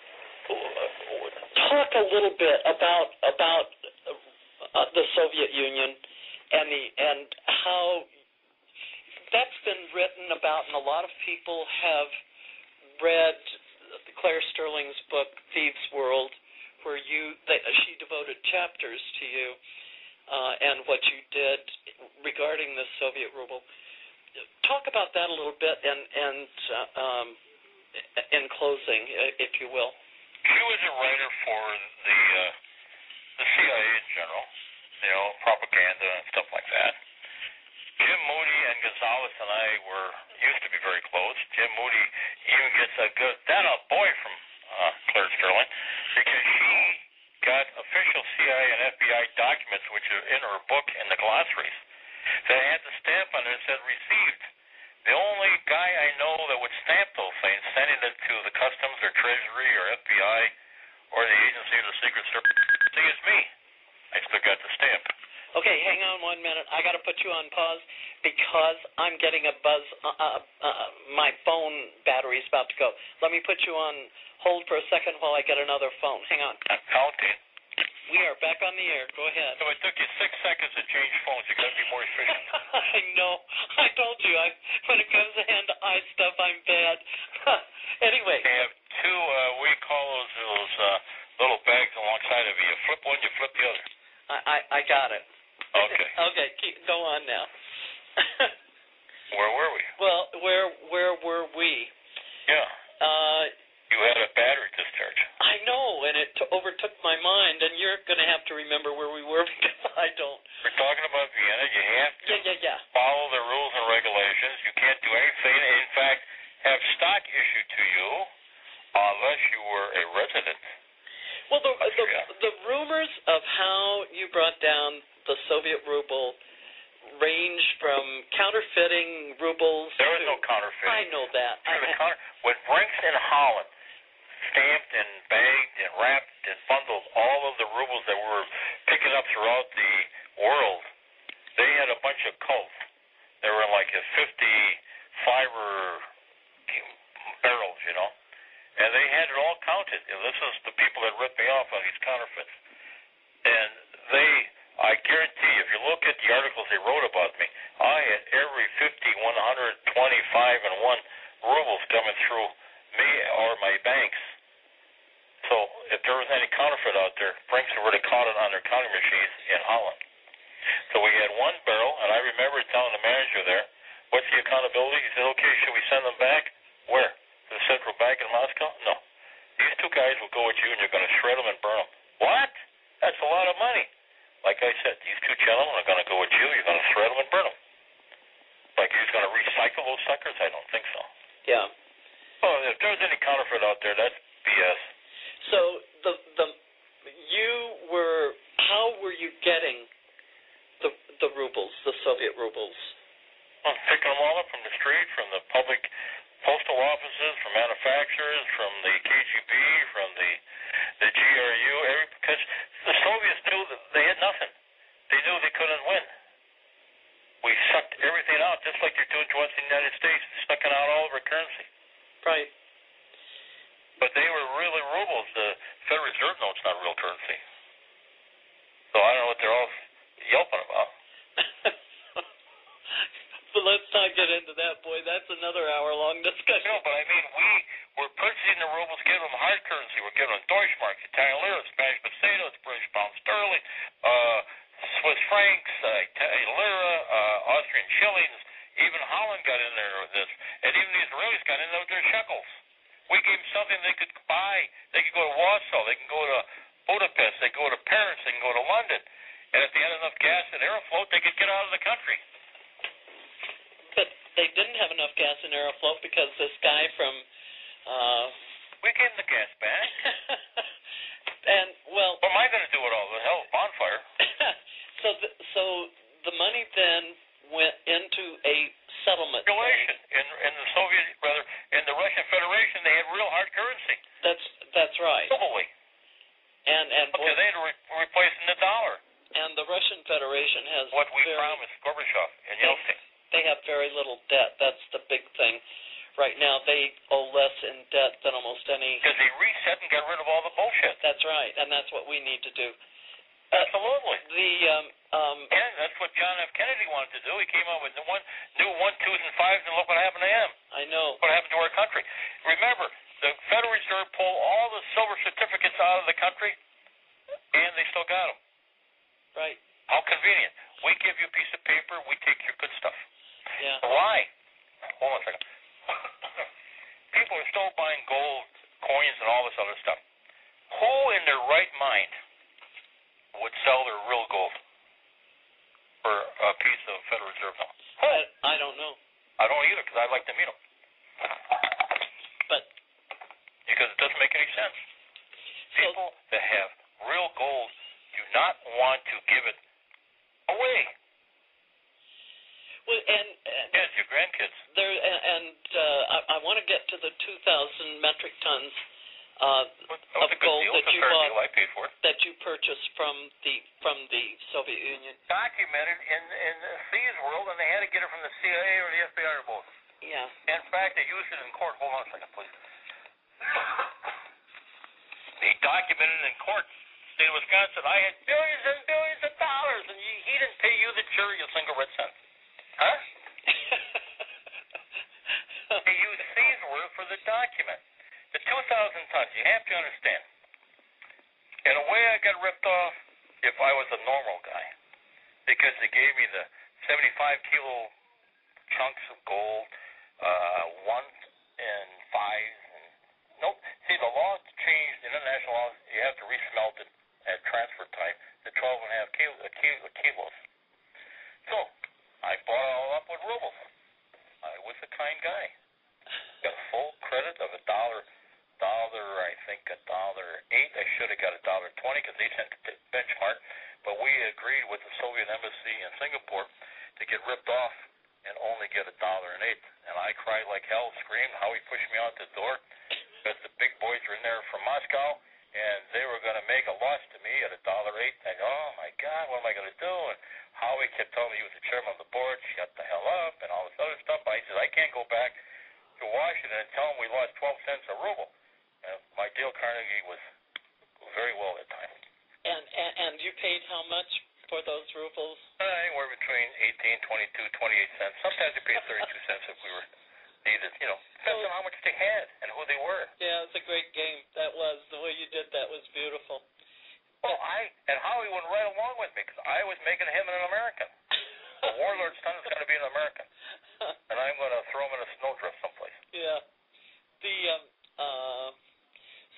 talk a little bit about about uh, the Soviet Union and the and how that's been written about, and a lot of people have read Claire Sterling's book Thieves' World, where you they, she devoted chapters to you uh, and what you did regarding the Soviet ruble. Talk about that a little bit, and and uh, um, in closing, if you will. She was a writer for the uh, the C I A in general, you know, propaganda and stuff like that. Jim Moody and Gonzalez and I were used to be very close. Jim Moody even gets a good that a boy from uh, Claire Sterling because she got official C I A and F B I documents, which are in her book in the glossaries, that had the stamp on it that said received. The only guy I know that would stamp those things, sending it to the Customs or Treasury or F B I or the agency or the Secret Service, see, it's me. I still got the stamp. Okay, hang on one minute. I got to put you on pause because I'm getting a buzz. Uh, uh, uh, my phone battery's about to go. Let me put you on hold for a second while I get another phone. Hang on. I'm counting. We are back on the air. Go ahead. So it took you six seconds to change phones. You got to be more efficient. I know. I told you. I, when it comes to hand-to-eye stuff, I'm bad. Anyway. They have two, uh, we call those, those uh, little bags alongside of you. You flip one, you flip the other. I, I, I got it. Okay. Okay, keep, go on now. Where were we? Well, where where were we? Yeah. Uh, you had a battery discharge. I know, and it t- overtook my mind, and you're going to have to remember where we were because I don't. We're talking about Vienna. You have to yeah, yeah, yeah. follow the rules and regulations. You can't do anything. In fact, have stock issued to you unless you were a resident. Well, the, the, the rumors of how you brought down the Soviet ruble range from counterfeiting rubles. There was to, no counterfeiting. I know that. I, counter, when Brinks in Holland stamped and bagged and wrapped and bundled all of the rubles that were picking up throughout the world, they had a bunch of cults. They were like a fifty fiber barrels, you know, and they had it all counted. And this is the people that ripped me off on these counterfeits. And they, I guarantee, if you look at the articles they wrote about me, I had every fifty, one hundred, twenty-five, and one rubles coming through me or my banks. So if there was any counterfeit out there, Brinks already caught it on their counting machines in Holland. So we had one barrel, and I remember telling the manager there, what's the accountability? He said, okay, should we send them back? Where? To the central bank in Moscow? No. guys will go with you and you're going to shred them and burn them. What? That's a lot of money. Like I said, these two gentlemen are going to go with you. You're going to shred them and burn them. Like he's going to recycle those suckers? I don't think so. Yeah. Oh, if there's any counterfeit out there, that's B S. So the the you were how were you getting the the rubles, the Soviet rubles? I'm picking them all up from the street, from the public postal offices, from manufacturers, from the K G B, from the the G R U. Every, because the Soviets knew that they had nothing. They knew they couldn't win. We sucked everything out, just like you're doing to us in the United States, sucking out all of our currency. Right. But they were really rubles. The Federal Reserve note's not real currency. So I don't know what they're all yelping about. But let's not get into that, boy. That's another hour-long discussion. No, but I mean, we were purchasing the rubles, giving them hard currency. We're giving them Deutschmarks, Italian lira, Spanish pesetas, British pound sterling, uh, Swiss francs, uh, Italian lira, uh, Austrian shillings. Even Holland got in there with this. And even the Israelis got in there with their shekels. We gave them something they could buy. They could go to Warsaw. They can go to Budapest. They can go to Paris. They can go to London. And if they had enough gas and Aeroflot, they could get out of the country. But they didn't have enough gas in Aeroflot because this guy from... Uh, we gave them the gas back. and, well... What am I going to do with all the hell? Bonfire. so, the, so the money then went into a settlement. Relation. In, in the Soviet, rather, in the Russian Federation, they had real hard currency. That's that's right. Globally. And, and okay, they had to re- replacing the dollar. And the Russian Federation has... What we very, promised Gorbachev and Yeltsin. They have very little debt. That's the big thing. Right now, they owe less in debt than almost any... Because they reset and got rid of all the bullshit. That's right, and that's what we need to do. Absolutely. Uh, the um, um, and that's what John F. Kennedy wanted to do. He came out with the one, new one, twos, and fives, and look what happened to him. I know. What happened to our country. Remember, the Federal Reserve pulled all the silver certificates out of the country, and they still got them. Right. How convenient. We give you a piece of paper, we take your good stuff. Yeah. Why? Hold on a second. People are still buying gold coins and all this other stuff. Who in their right mind would sell their real gold for a piece of Federal Reserve note? I, I don't know. I don't either, because I'd like to meet them. But because it doesn't make any sense. People so, that have real gold do not want to give it away. Well, and, and yeah, it's your grandkids. There, and, and uh, I, I want to get to the two thousand metric tons uh, well, of gold that you bought, I paid for it. that you purchased from the from the Soviet Union. Documented in in the C's world, and they had to get it from the C I A or the F B I or both. Yeah. In fact, they used it in court. Hold on a second, please. They documented it in court. State of Wisconsin, I had billions and billions of dollars, and he, he didn't pay you, the jury, a single red cent. Huh? They used C's word for the document. The two thousand tons, you have to understand. In a way, I got ripped off if I was a normal guy, because they gave me the seventy-five kilo chunks of gold, uh, one and five. And, nope. See, the law changed, international laws, you have to resmelt it at transfer time to twelve and a half kilo, uh, kilo, kilos. So, I bought it all up with rubles. I was a kind guy. Got full credit of a dollar, dollar, I think a dollar eight. I should have got a dollar twenty because they sent the benchmark. But we agreed with the Soviet embassy in Singapore to get ripped off and only get a dollar and eight. And I cried like hell, screamed how he pushed me out the door because the big boys were in there from Moscow and they were going to make a loss to me at a dollar eight. I go, oh my God, what am I going to do? And Howie kept telling me he was the chairman of the board, shut the hell up, and all this other stuff. I said, I can't go back to Washington and tell them we lost twelve cents a ruble. And my Dale Carnegie was very well at the time. And, and and you paid how much for those rubles? Uh, anywhere between eighteen, twenty-two, twenty-eight cents. Sometimes we paid thirty-two cents if we were needed. You know, depends on how much they had and who they were. Yeah, it was a great game. That was the way you did that was beautiful. Well, I and Howie went right along with me because I was making him an American. The warlord's son is going to be an American, and I'm going to throw him in a snowdrift someplace. Yeah. The um uh.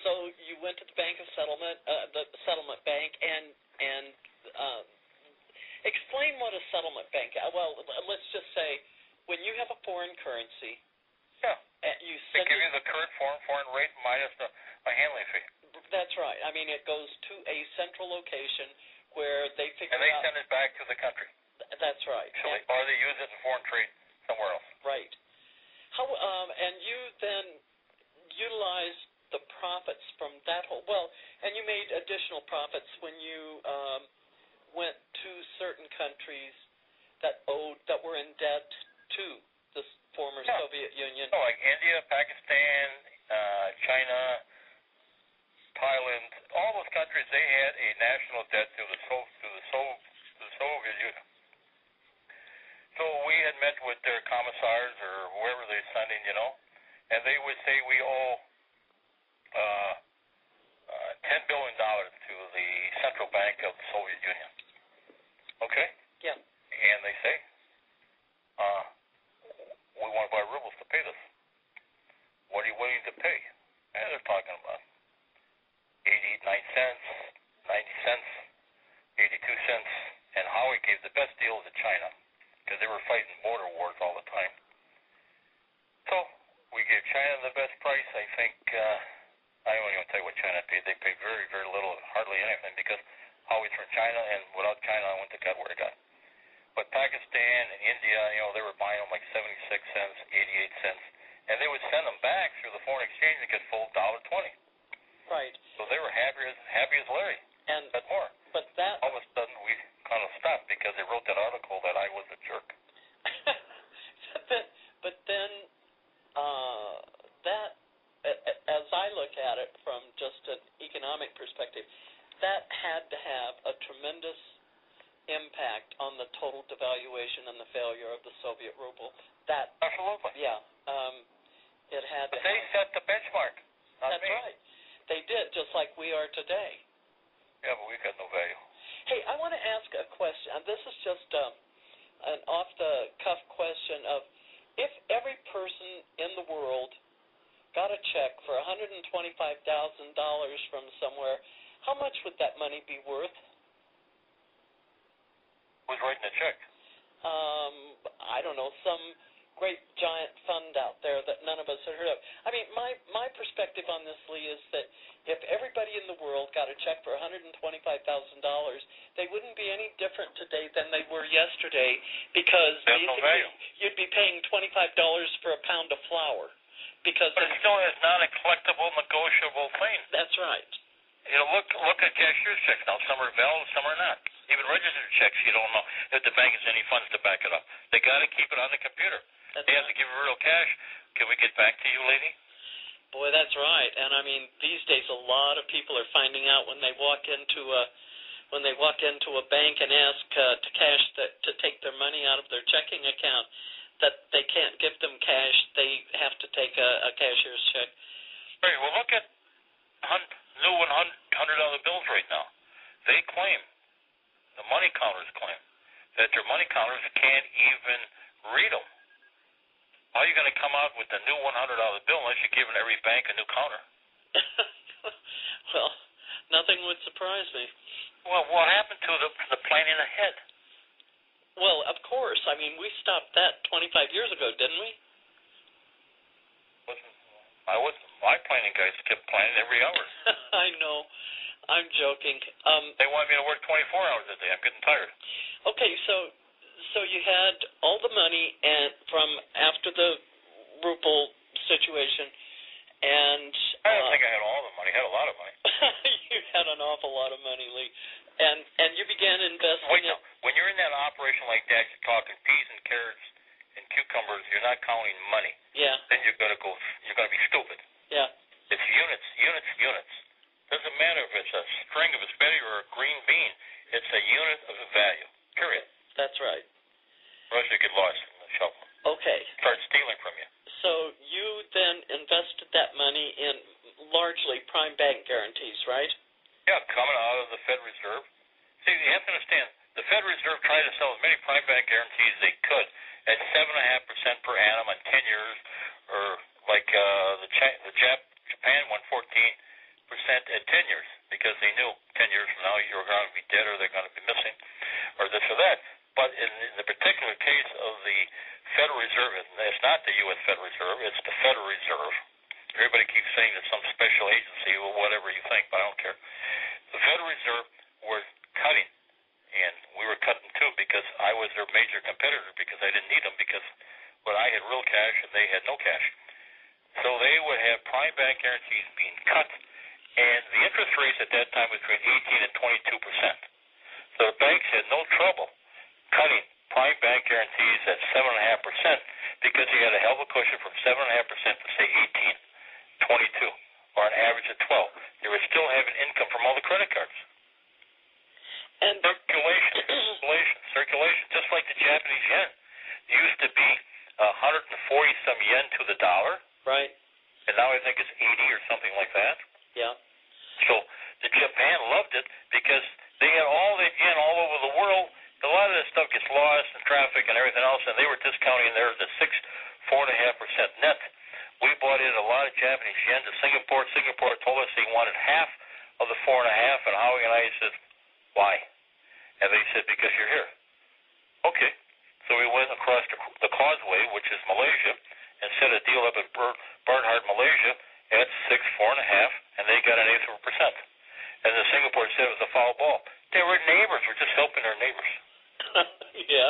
so you went to the Bank of Settlement, uh, the Settlement Bank, and and uh, explain what a settlement bank. Well, let's just say when you have a foreign currency. Yeah. And you they send give it, you the current foreign foreign rate minus the a handling fee. That's right. I mean, it goes to a central location where they figure and they out. send it back to the country. That's right. So And, they, or they use it in foreign trade somewhere else. Right. How um and you then utilize the profits from that whole well, and you made additional profits when you um, went to certain countries that owed that were in debt to the former yeah. Soviet Union. So like India, Pakistan, uh, China, Thailand, all those countries, they had a national debt to the so to the so to the Soviet Union. So we had met with their commissars or whoever they're sending, you know, and they would say we owe uh, uh, ten billion dollars to the Central Bank of the Soviet Union. Okay? Yeah. And they say, uh, we want to buy rubles to pay this. What are you willing to pay? And they're talking about eighty-nine cents, ninety cents, eighty-two cents, and Howie gave the best deal to China because they were fighting border wars all the time. So we gave China the best price. I think, uh, I don't even tell you what China paid. They paid very, very little, hardly anything, because Howie's from China, and without China, I wouldn't have got where I got. But Pakistan and India, you know, they were buying them like seventy-six cents, eighty-eight cents, and they would send them back through the foreign exchange and get full one dollar twenty. Right. So they were happy as happy as Larry. And Got more. But that all of a sudden we kind of stopped because they wrote that article that I was a jerk. but, but then uh, that, as I look at it from just an economic perspective, that had to have a tremendous impact on the total devaluation and the failure of the Soviet ruble. That absolutely. Yeah. Um, it had but to they have, set the benchmark. Not That's me. right. They did, just like we are today. Yeah, but we've got no value. Hey, I want to ask a question. This is just um, an off-the-cuff question of if every person in the world got a check for one hundred twenty-five thousand dollars from somewhere, how much would that money be worth? Who's writing the check? Um, I don't know, some great giant fund out there that none of us had heard of. I mean, my, my perspective on this, Lee, is that if everybody in the world got a check for one hundred twenty-five thousand dollars, they wouldn't be any different today than they were yesterday because There's no value. You'd be paying twenty-five dollars for a pound of flour. Because but it still is not a collectible, negotiable thing. That's right. You know, look look at cashier's checks now. Some are valid, some are not. Even registered checks, you don't know if the bank has any funds to back it up. They got to keep it on the computer. That's they right. have to give you real cash. Can we get back to you, lady? Boy, that's right. And I mean, these days, a lot of people are finding out when they walk into a when they walk into a bank and ask uh, to cash the, to take their money out of their checking account that they can't give them cash. They have to take a, a cashier's check. Right. Well, look at new one hundred dollar bills right now. They claim, the money counters claim, that their money counters can't even read them. How are you going to come out with a new one hundred dollar bill unless you're giving every bank a new counter? Well, nothing would surprise me. Well, what happened to the, the planning ahead? Well, of course. I mean, we stopped that twenty-five years ago, didn't we? Wasn't, I wasn't. My planning guys kept planning every hour. I know. I'm joking. Um, they want me to work twenty-four hours a day. I'm getting tired. Okay, so so you had all the money and from after the ruble situation, and I don't uh, think I had all the money. I had a lot of money. You had an awful lot of money, Lee, and and you began investing. Wait, in, no. When you're in that operation like that, you're talking peas and carrots and cucumbers. You're not counting money. Yeah. Then you're gonna go. You're gonna be stupid. Yeah. It's units, units, units. Doesn't matter if it's a string of a spaghetti or a green bean. It's a unit of a value. Period. That's right. Or else you get lost in the shuffle. Okay. Start stealing from you. So you then invested that money in largely prime bank guarantees, right? Yeah, coming out of the Fed Reserve. See, you have to understand, the Fed Reserve tried to sell as many prime bank guarantees as they could at seven point five percent per annum on ten years, or like uh, the, Ch- the Jap- Japan one fourteen percent at ten years because they knew ten years from now you're going to be dead or they're going to be missing or this or that. But in, in the particular case of the Federal Reserve, and it's not the U S Federal Reserve, it's the Federal Reserve. Everybody keeps saying it's some special agency or whatever you think, but I don't care. The Federal Reserve was cutting, and we were cutting too because I was their major competitor because I didn't need them because well, I had real cash and they had no cash. So they would have prime bank guarantees being cut, and the interest rates at that time was between eighteen and twenty-two percent. So the banks had no trouble cutting prime bank guarantees at seven point five percent because you had a hell of a cushion from seven point five percent to, say, eighteen, twenty-two, or an average of twelve. They were still having income from all the credit cards. And circulation, circulation, circulation, just like the Japanese yen. It used to be one hundred forty some yen to the dollar. Right. And now I think it's eighty or something like that. Yeah. So the Japan loved it because they had all the yen all over the world. A lot of this stuff gets lost in traffic and everything else, and they were discounting theirs at six, four and a half percent net. We bought in a lot of Japanese yen to Singapore. Singapore told us they wanted half of the four and a half, and Howie and I said, "Why?" And they said, "Because you're here." Okay. So we went across the, the causeway, which is Malaysia, and set a deal up at Ber- Bernhard, Malaysia, at six, four and a half, and they got an eighth of a percent. And the Singapore said it was a foul ball. They were neighbors. We're just helping our neighbors. Yeah.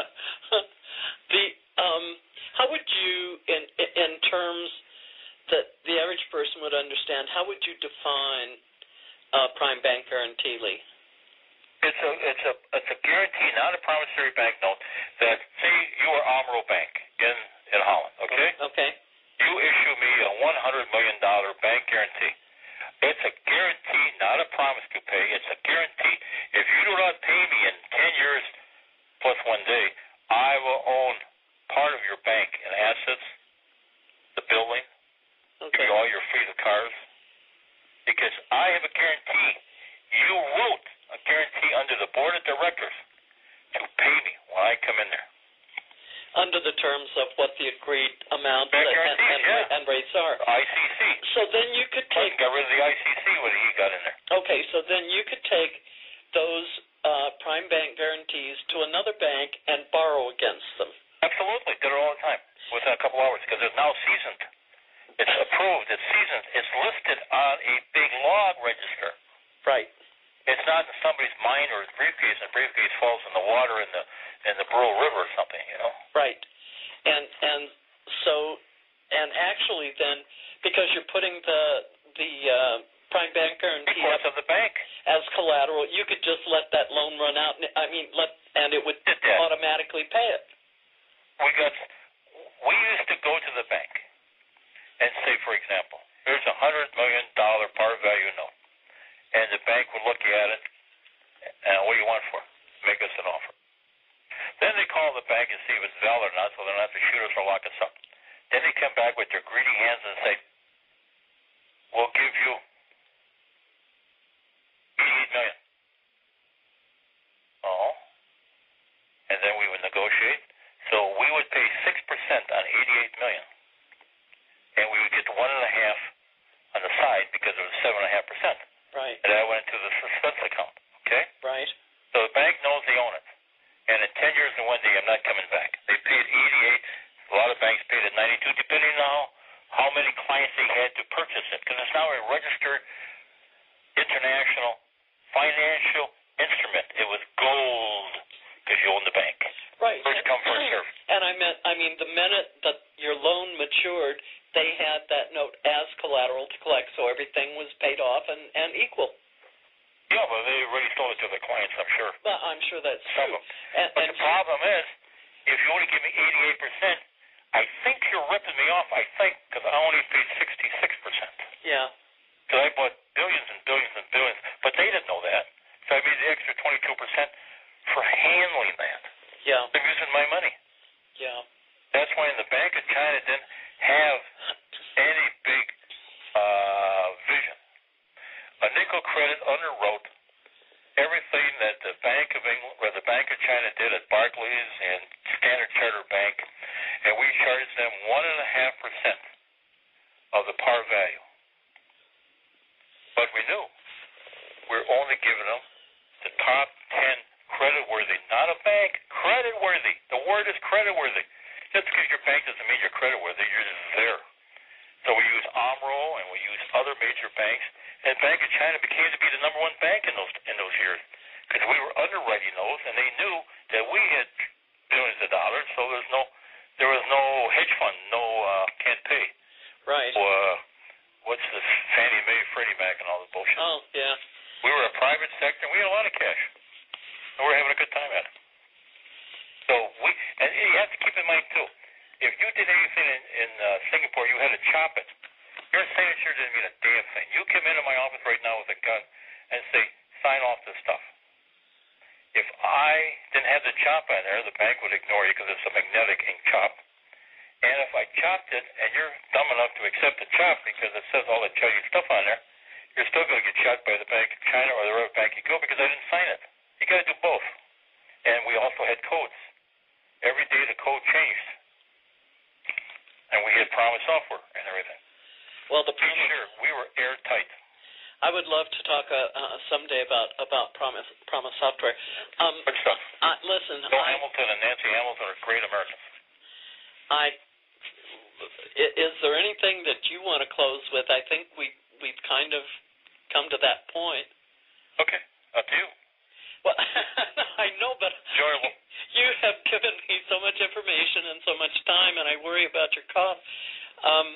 the um, how would you, in in terms that the average person would understand, how would you define uh, prime bank guarantee, Lee? It's a it's a it's a guarantee, not a promissory bank note. That say you are Amro Bank in in Holland, okay? Okay. You issue me a one hundred million dollar bank guarantee. It's a guarantee, not a promise to pay. It's a guarantee. If you do not pay me in ten years plus one day, I will own part of your bank in assets, the building, okay, all your fleet of cars, because I have a guarantee. You wrote a guarantee under the board of directors to pay me when I come in there. Under the terms of what the agreed amount Bank and, guarantees, and, yeah. and rates are. I C C. So then you could take. Clinton got rid of the I C C when he got in there. Okay, so then you could take those uh, prime bank guarantees to another bank and borrow against them. Absolutely, did it all the time within a couple hours because it's now seasoned. It's approved. It's seasoned. It's listed on a big log register. Right. It's not in somebody's mind or his briefcase, and the briefcase falls in the water in the in the Brule River or something, you know. Right. And and so and actually then because you're putting the the uh, prime bank guarantee up of the bank as collateral, you could just let that loan run out. I mean, let and it would automatically pay it. We got. We used to go to the bank and say, for example, here's a hundred million dollar par value note. And the bank would look at it, and what do you want for it? Make us an offer. Then they call the bank and see if it's valid or not, so they don't have to shoot us or lock us up. Then they come back with their greedy hands and say, we'll give you eighty-eight million dollars. Oh. And then we would negotiate. So we would pay six percent on eighty-eight million dollars. And we would get one and a half on the side because it was seven and a half percent. Right. And that went into the suspense account, okay? Right. So the bank knows they own it. And in ten years and one day, I'm not coming back. They paid eighty-eight. A lot of banks paid at ninety-two, depending on how many clients they had to purchase it. Because it's now a registered international financial instrument. It was gold because you own the bank. Right. First come, first served. And I meant, I mean, the minute that your loan matured, they had that note as collateral to collect, so everything was paid off and, and equal. Yeah, but they already sold it to the clients, I'm sure. Well, I'm sure that's Some true. And, but and the problem is, if you only give me eighty-eight percent, I think you're ripping me off, I think, because I only paid sixty-six percent. Yeah. Because I bought billions and billions and billions, but they didn't know that. So I made the extra twenty-two percent for handling that. Yeah. They're using my money. Yeah. That's why the Bank of China didn't have any big uh, vision. A nickel credit underwrote everything that the Bank of England, or the Bank of China did at Barclays and Standard Chartered Bank, and we charged them one and a half percent of the par value. But we knew we're only giving them the top ten credit-worthy, not a bank, credit-worthy. The word is credit-worthy. Just because your bank doesn't mean you're credit-worthy, you're just there. So we use Amro and we use other major banks, and Bank of China became to be the number one bank in those in those years because we were underwriting those, and they knew that we had billions of dollars, so there's no there was no hedge fund, no uh, can't pay. Right. So, uh, what's this Fannie Mae, Freddie Mac, and all this bullshit? Oh, yeah. We were a private sector, and we had a lot of cash, and we were having a good time at it. So we, and you have to keep in mind too, if you did anything in, in uh, Singapore, you had to chop it. Your signature didn't mean a damn thing. You come into my office right now with a gun and say, sign off this stuff. If I didn't have the chop on there, the bank would ignore you because it's a magnetic ink chop. And if I chopped it and you're dumb enough to accept the chop because it says all that Chinese stuff on there, you're still going to get shot by the Bank of China or the other bank you go because I didn't sign it. You got to do both. And we also had codes. Every day the code changed. And we had promise software and everything. Well, the Be sure we were airtight. I would love to talk uh, uh, someday about about Promise Promise Software. Um, Good stuff. Uh, listen, Bill I, Hamilton and Nancy Hamilton are great Americans. I is there anything that you want to close with? I think we we've kind of come to that point. Okay, up to you. Well, I know, but Enjoyable. You have given me so much information and so much time, and I worry about your cough. Um,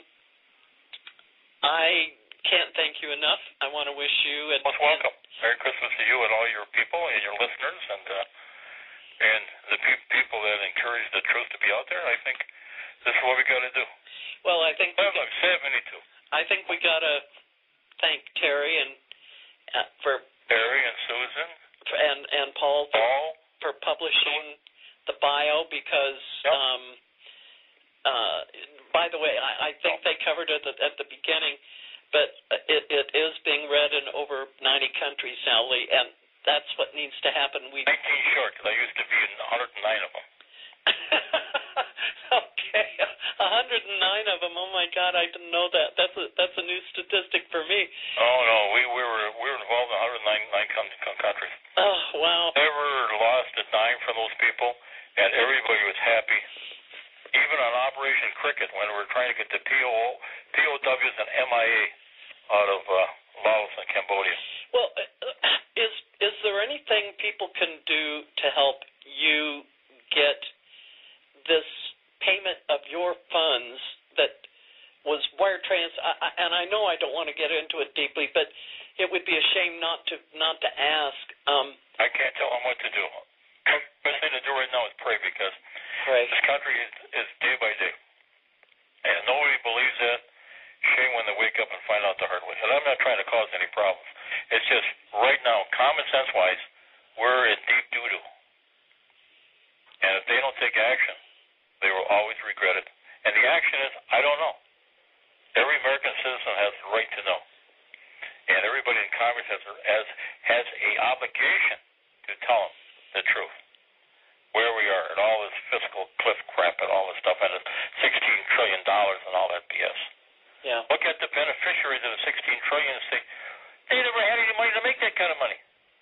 I can't thank you enough. I want to wish you and most welcome. Merry Christmas to you and all your people and your listeners and uh, and the pe- people that encourage the truth to be out there. I think this is what we got to do. Well, I think Well, look, seventy-two. I think we got to thank Terry and uh, for Terry and Susan for, and and Paul for, Paul for publishing the bio because. Yep. Um, uh, by the way, I, I think they covered it at, at the beginning, but it, it is being read in over ninety countries now, Lee, and that's what needs to happen. We nineteen short, because I used to be in one hundred nine of them. Okay, one hundred nine of them. Oh my God, I didn't know that. That's a that's a new statistic for me. Oh no, we we were we were involved in one hundred nine nine countries. Oh wow. Never lost a dime from those people, and everybody was happy. Even on Operation Cricket, when we were trying to get the P O P O Ws and M I A out of uh, Laos and Cambodia. Well, is is there anything people can do to help you get this payment of your funds that was wire trans? I, I, and I know I don't want to get into it deeply, but it would be a shame not to not to ask. Um, I can't tell them what to do. The best thing to do right now is pray because pray. this country is, is day by day, and nobody believes that. Shame when they wake up and find out the hard way. And I'm not trying to cause any problems. It's just right now, common sense wise, we're in deep doo doo. And if they don't take action, they will always regret it. And the action is, I don't know. Every American citizen has the right to know. And everybody in Congress has has, has a obligation to tell them the truth. Where we are and all this fiscal cliff crap and all this stuff and it's sixteen trillion dollars and all that B S. Yeah. Look at the beneficiaries of the sixteen trillion dollars and say, they never had any money to make that kind of money.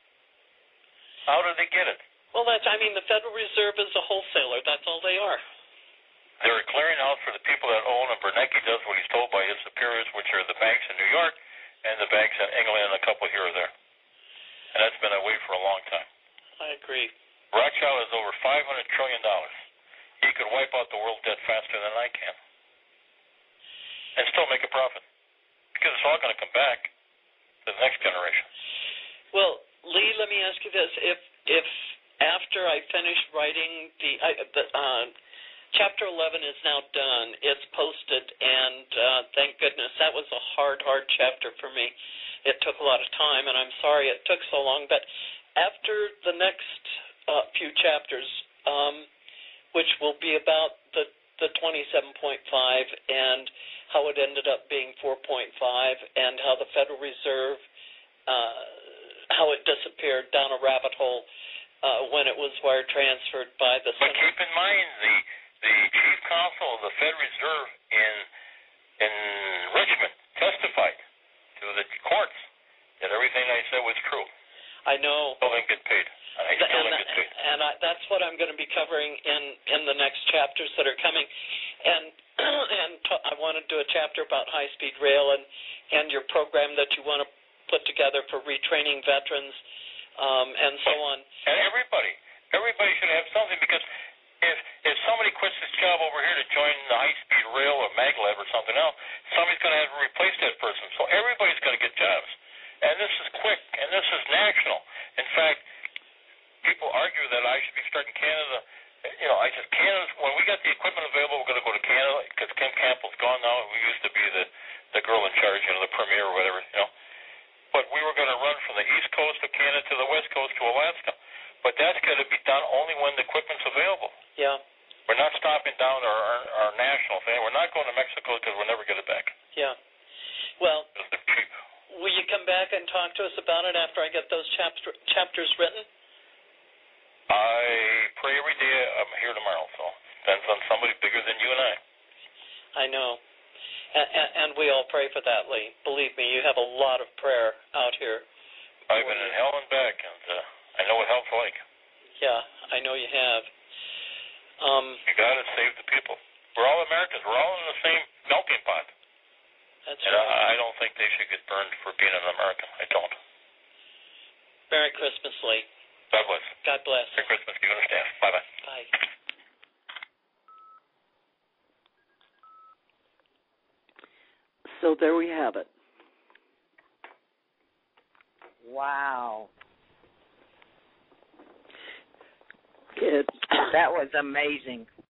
How did they get it? Well, that's, I mean, the Federal Reserve is a wholesaler. That's all they are. They're a clearinghouse for the people that own, and Bernanke does what he's told by his superiors, which are the banks in New York and the banks in England and a couple here or there. And that's been that way for a long time. I agree. Rothschild has over five hundred trillion dollars. He could wipe out the world debt faster than I can. And still make a profit. Because it's all going to come back to the next generation. Well, Lee, let me ask you this. If if after I finish writing the, I, the uh, Chapter eleven is now done, it's posted, and uh, thank goodness. That was a hard, hard chapter for me. It took a lot of time, and I'm sorry it took so long. But after the next uh, few chapters, um, which will be about the, the twenty-seven point five and how it ended up being four point five, and how the Federal Reserve, uh, how it disappeared down a rabbit hole uh, when it was wire transferred by the But Senate. keep in mind, the the chief counsel of the Federal Reserve in in Richmond testified to the courts that everything I said was true. I know. Still didn't get paid. I still and didn't get paid. and I, that's what I'm going to be covering in, in the next chapters that are coming. And and t- I want to do a chapter about high-speed rail and, and your program that you want to put together for retraining veterans um, and so on. And everybody, everybody should have something, because if if somebody quits his job over here to join the high-speed rail or maglev or something else, somebody's going to have to replace that person. So everybody's going to get jobs. And this is quick, and this is national. In fact, people argue that I should be starting Canada. You know, I said, Canada, when we got the equipment available, we're going to go to Canada, because Kim Campbell's gone now. We used to be the, the girl in charge, you know, the premier or whatever, you know. But we were going to run from the east coast of Canada to the west coast to Alaska. But that's got to be done only when the equipment's available. Yeah. We're not stopping down our, our, our national thing. We're not going to Mexico because we'll never get it back. Yeah. Well, they're cheap. Will you come back and talk to us about it after I get those chapter, chapters written? I pray every day I'm here tomorrow, so depends on somebody bigger than you and I. I know. And, and, and we all pray for that, Lee. Believe me, you have a lot of prayer out here. I've been in hell and back, and uh, I know what hell's like. Yeah, I know you have. Um, you got to save the people. We're all Americans. We're all in the same melting pot. That's and right. I, I don't think they should get burned for being an American. I don't. Merry Christmas, Lee. God bless. God bless. Merry Christmas. You understand. Bye-bye. Bye. So there we have it. Wow. It, that was amazing.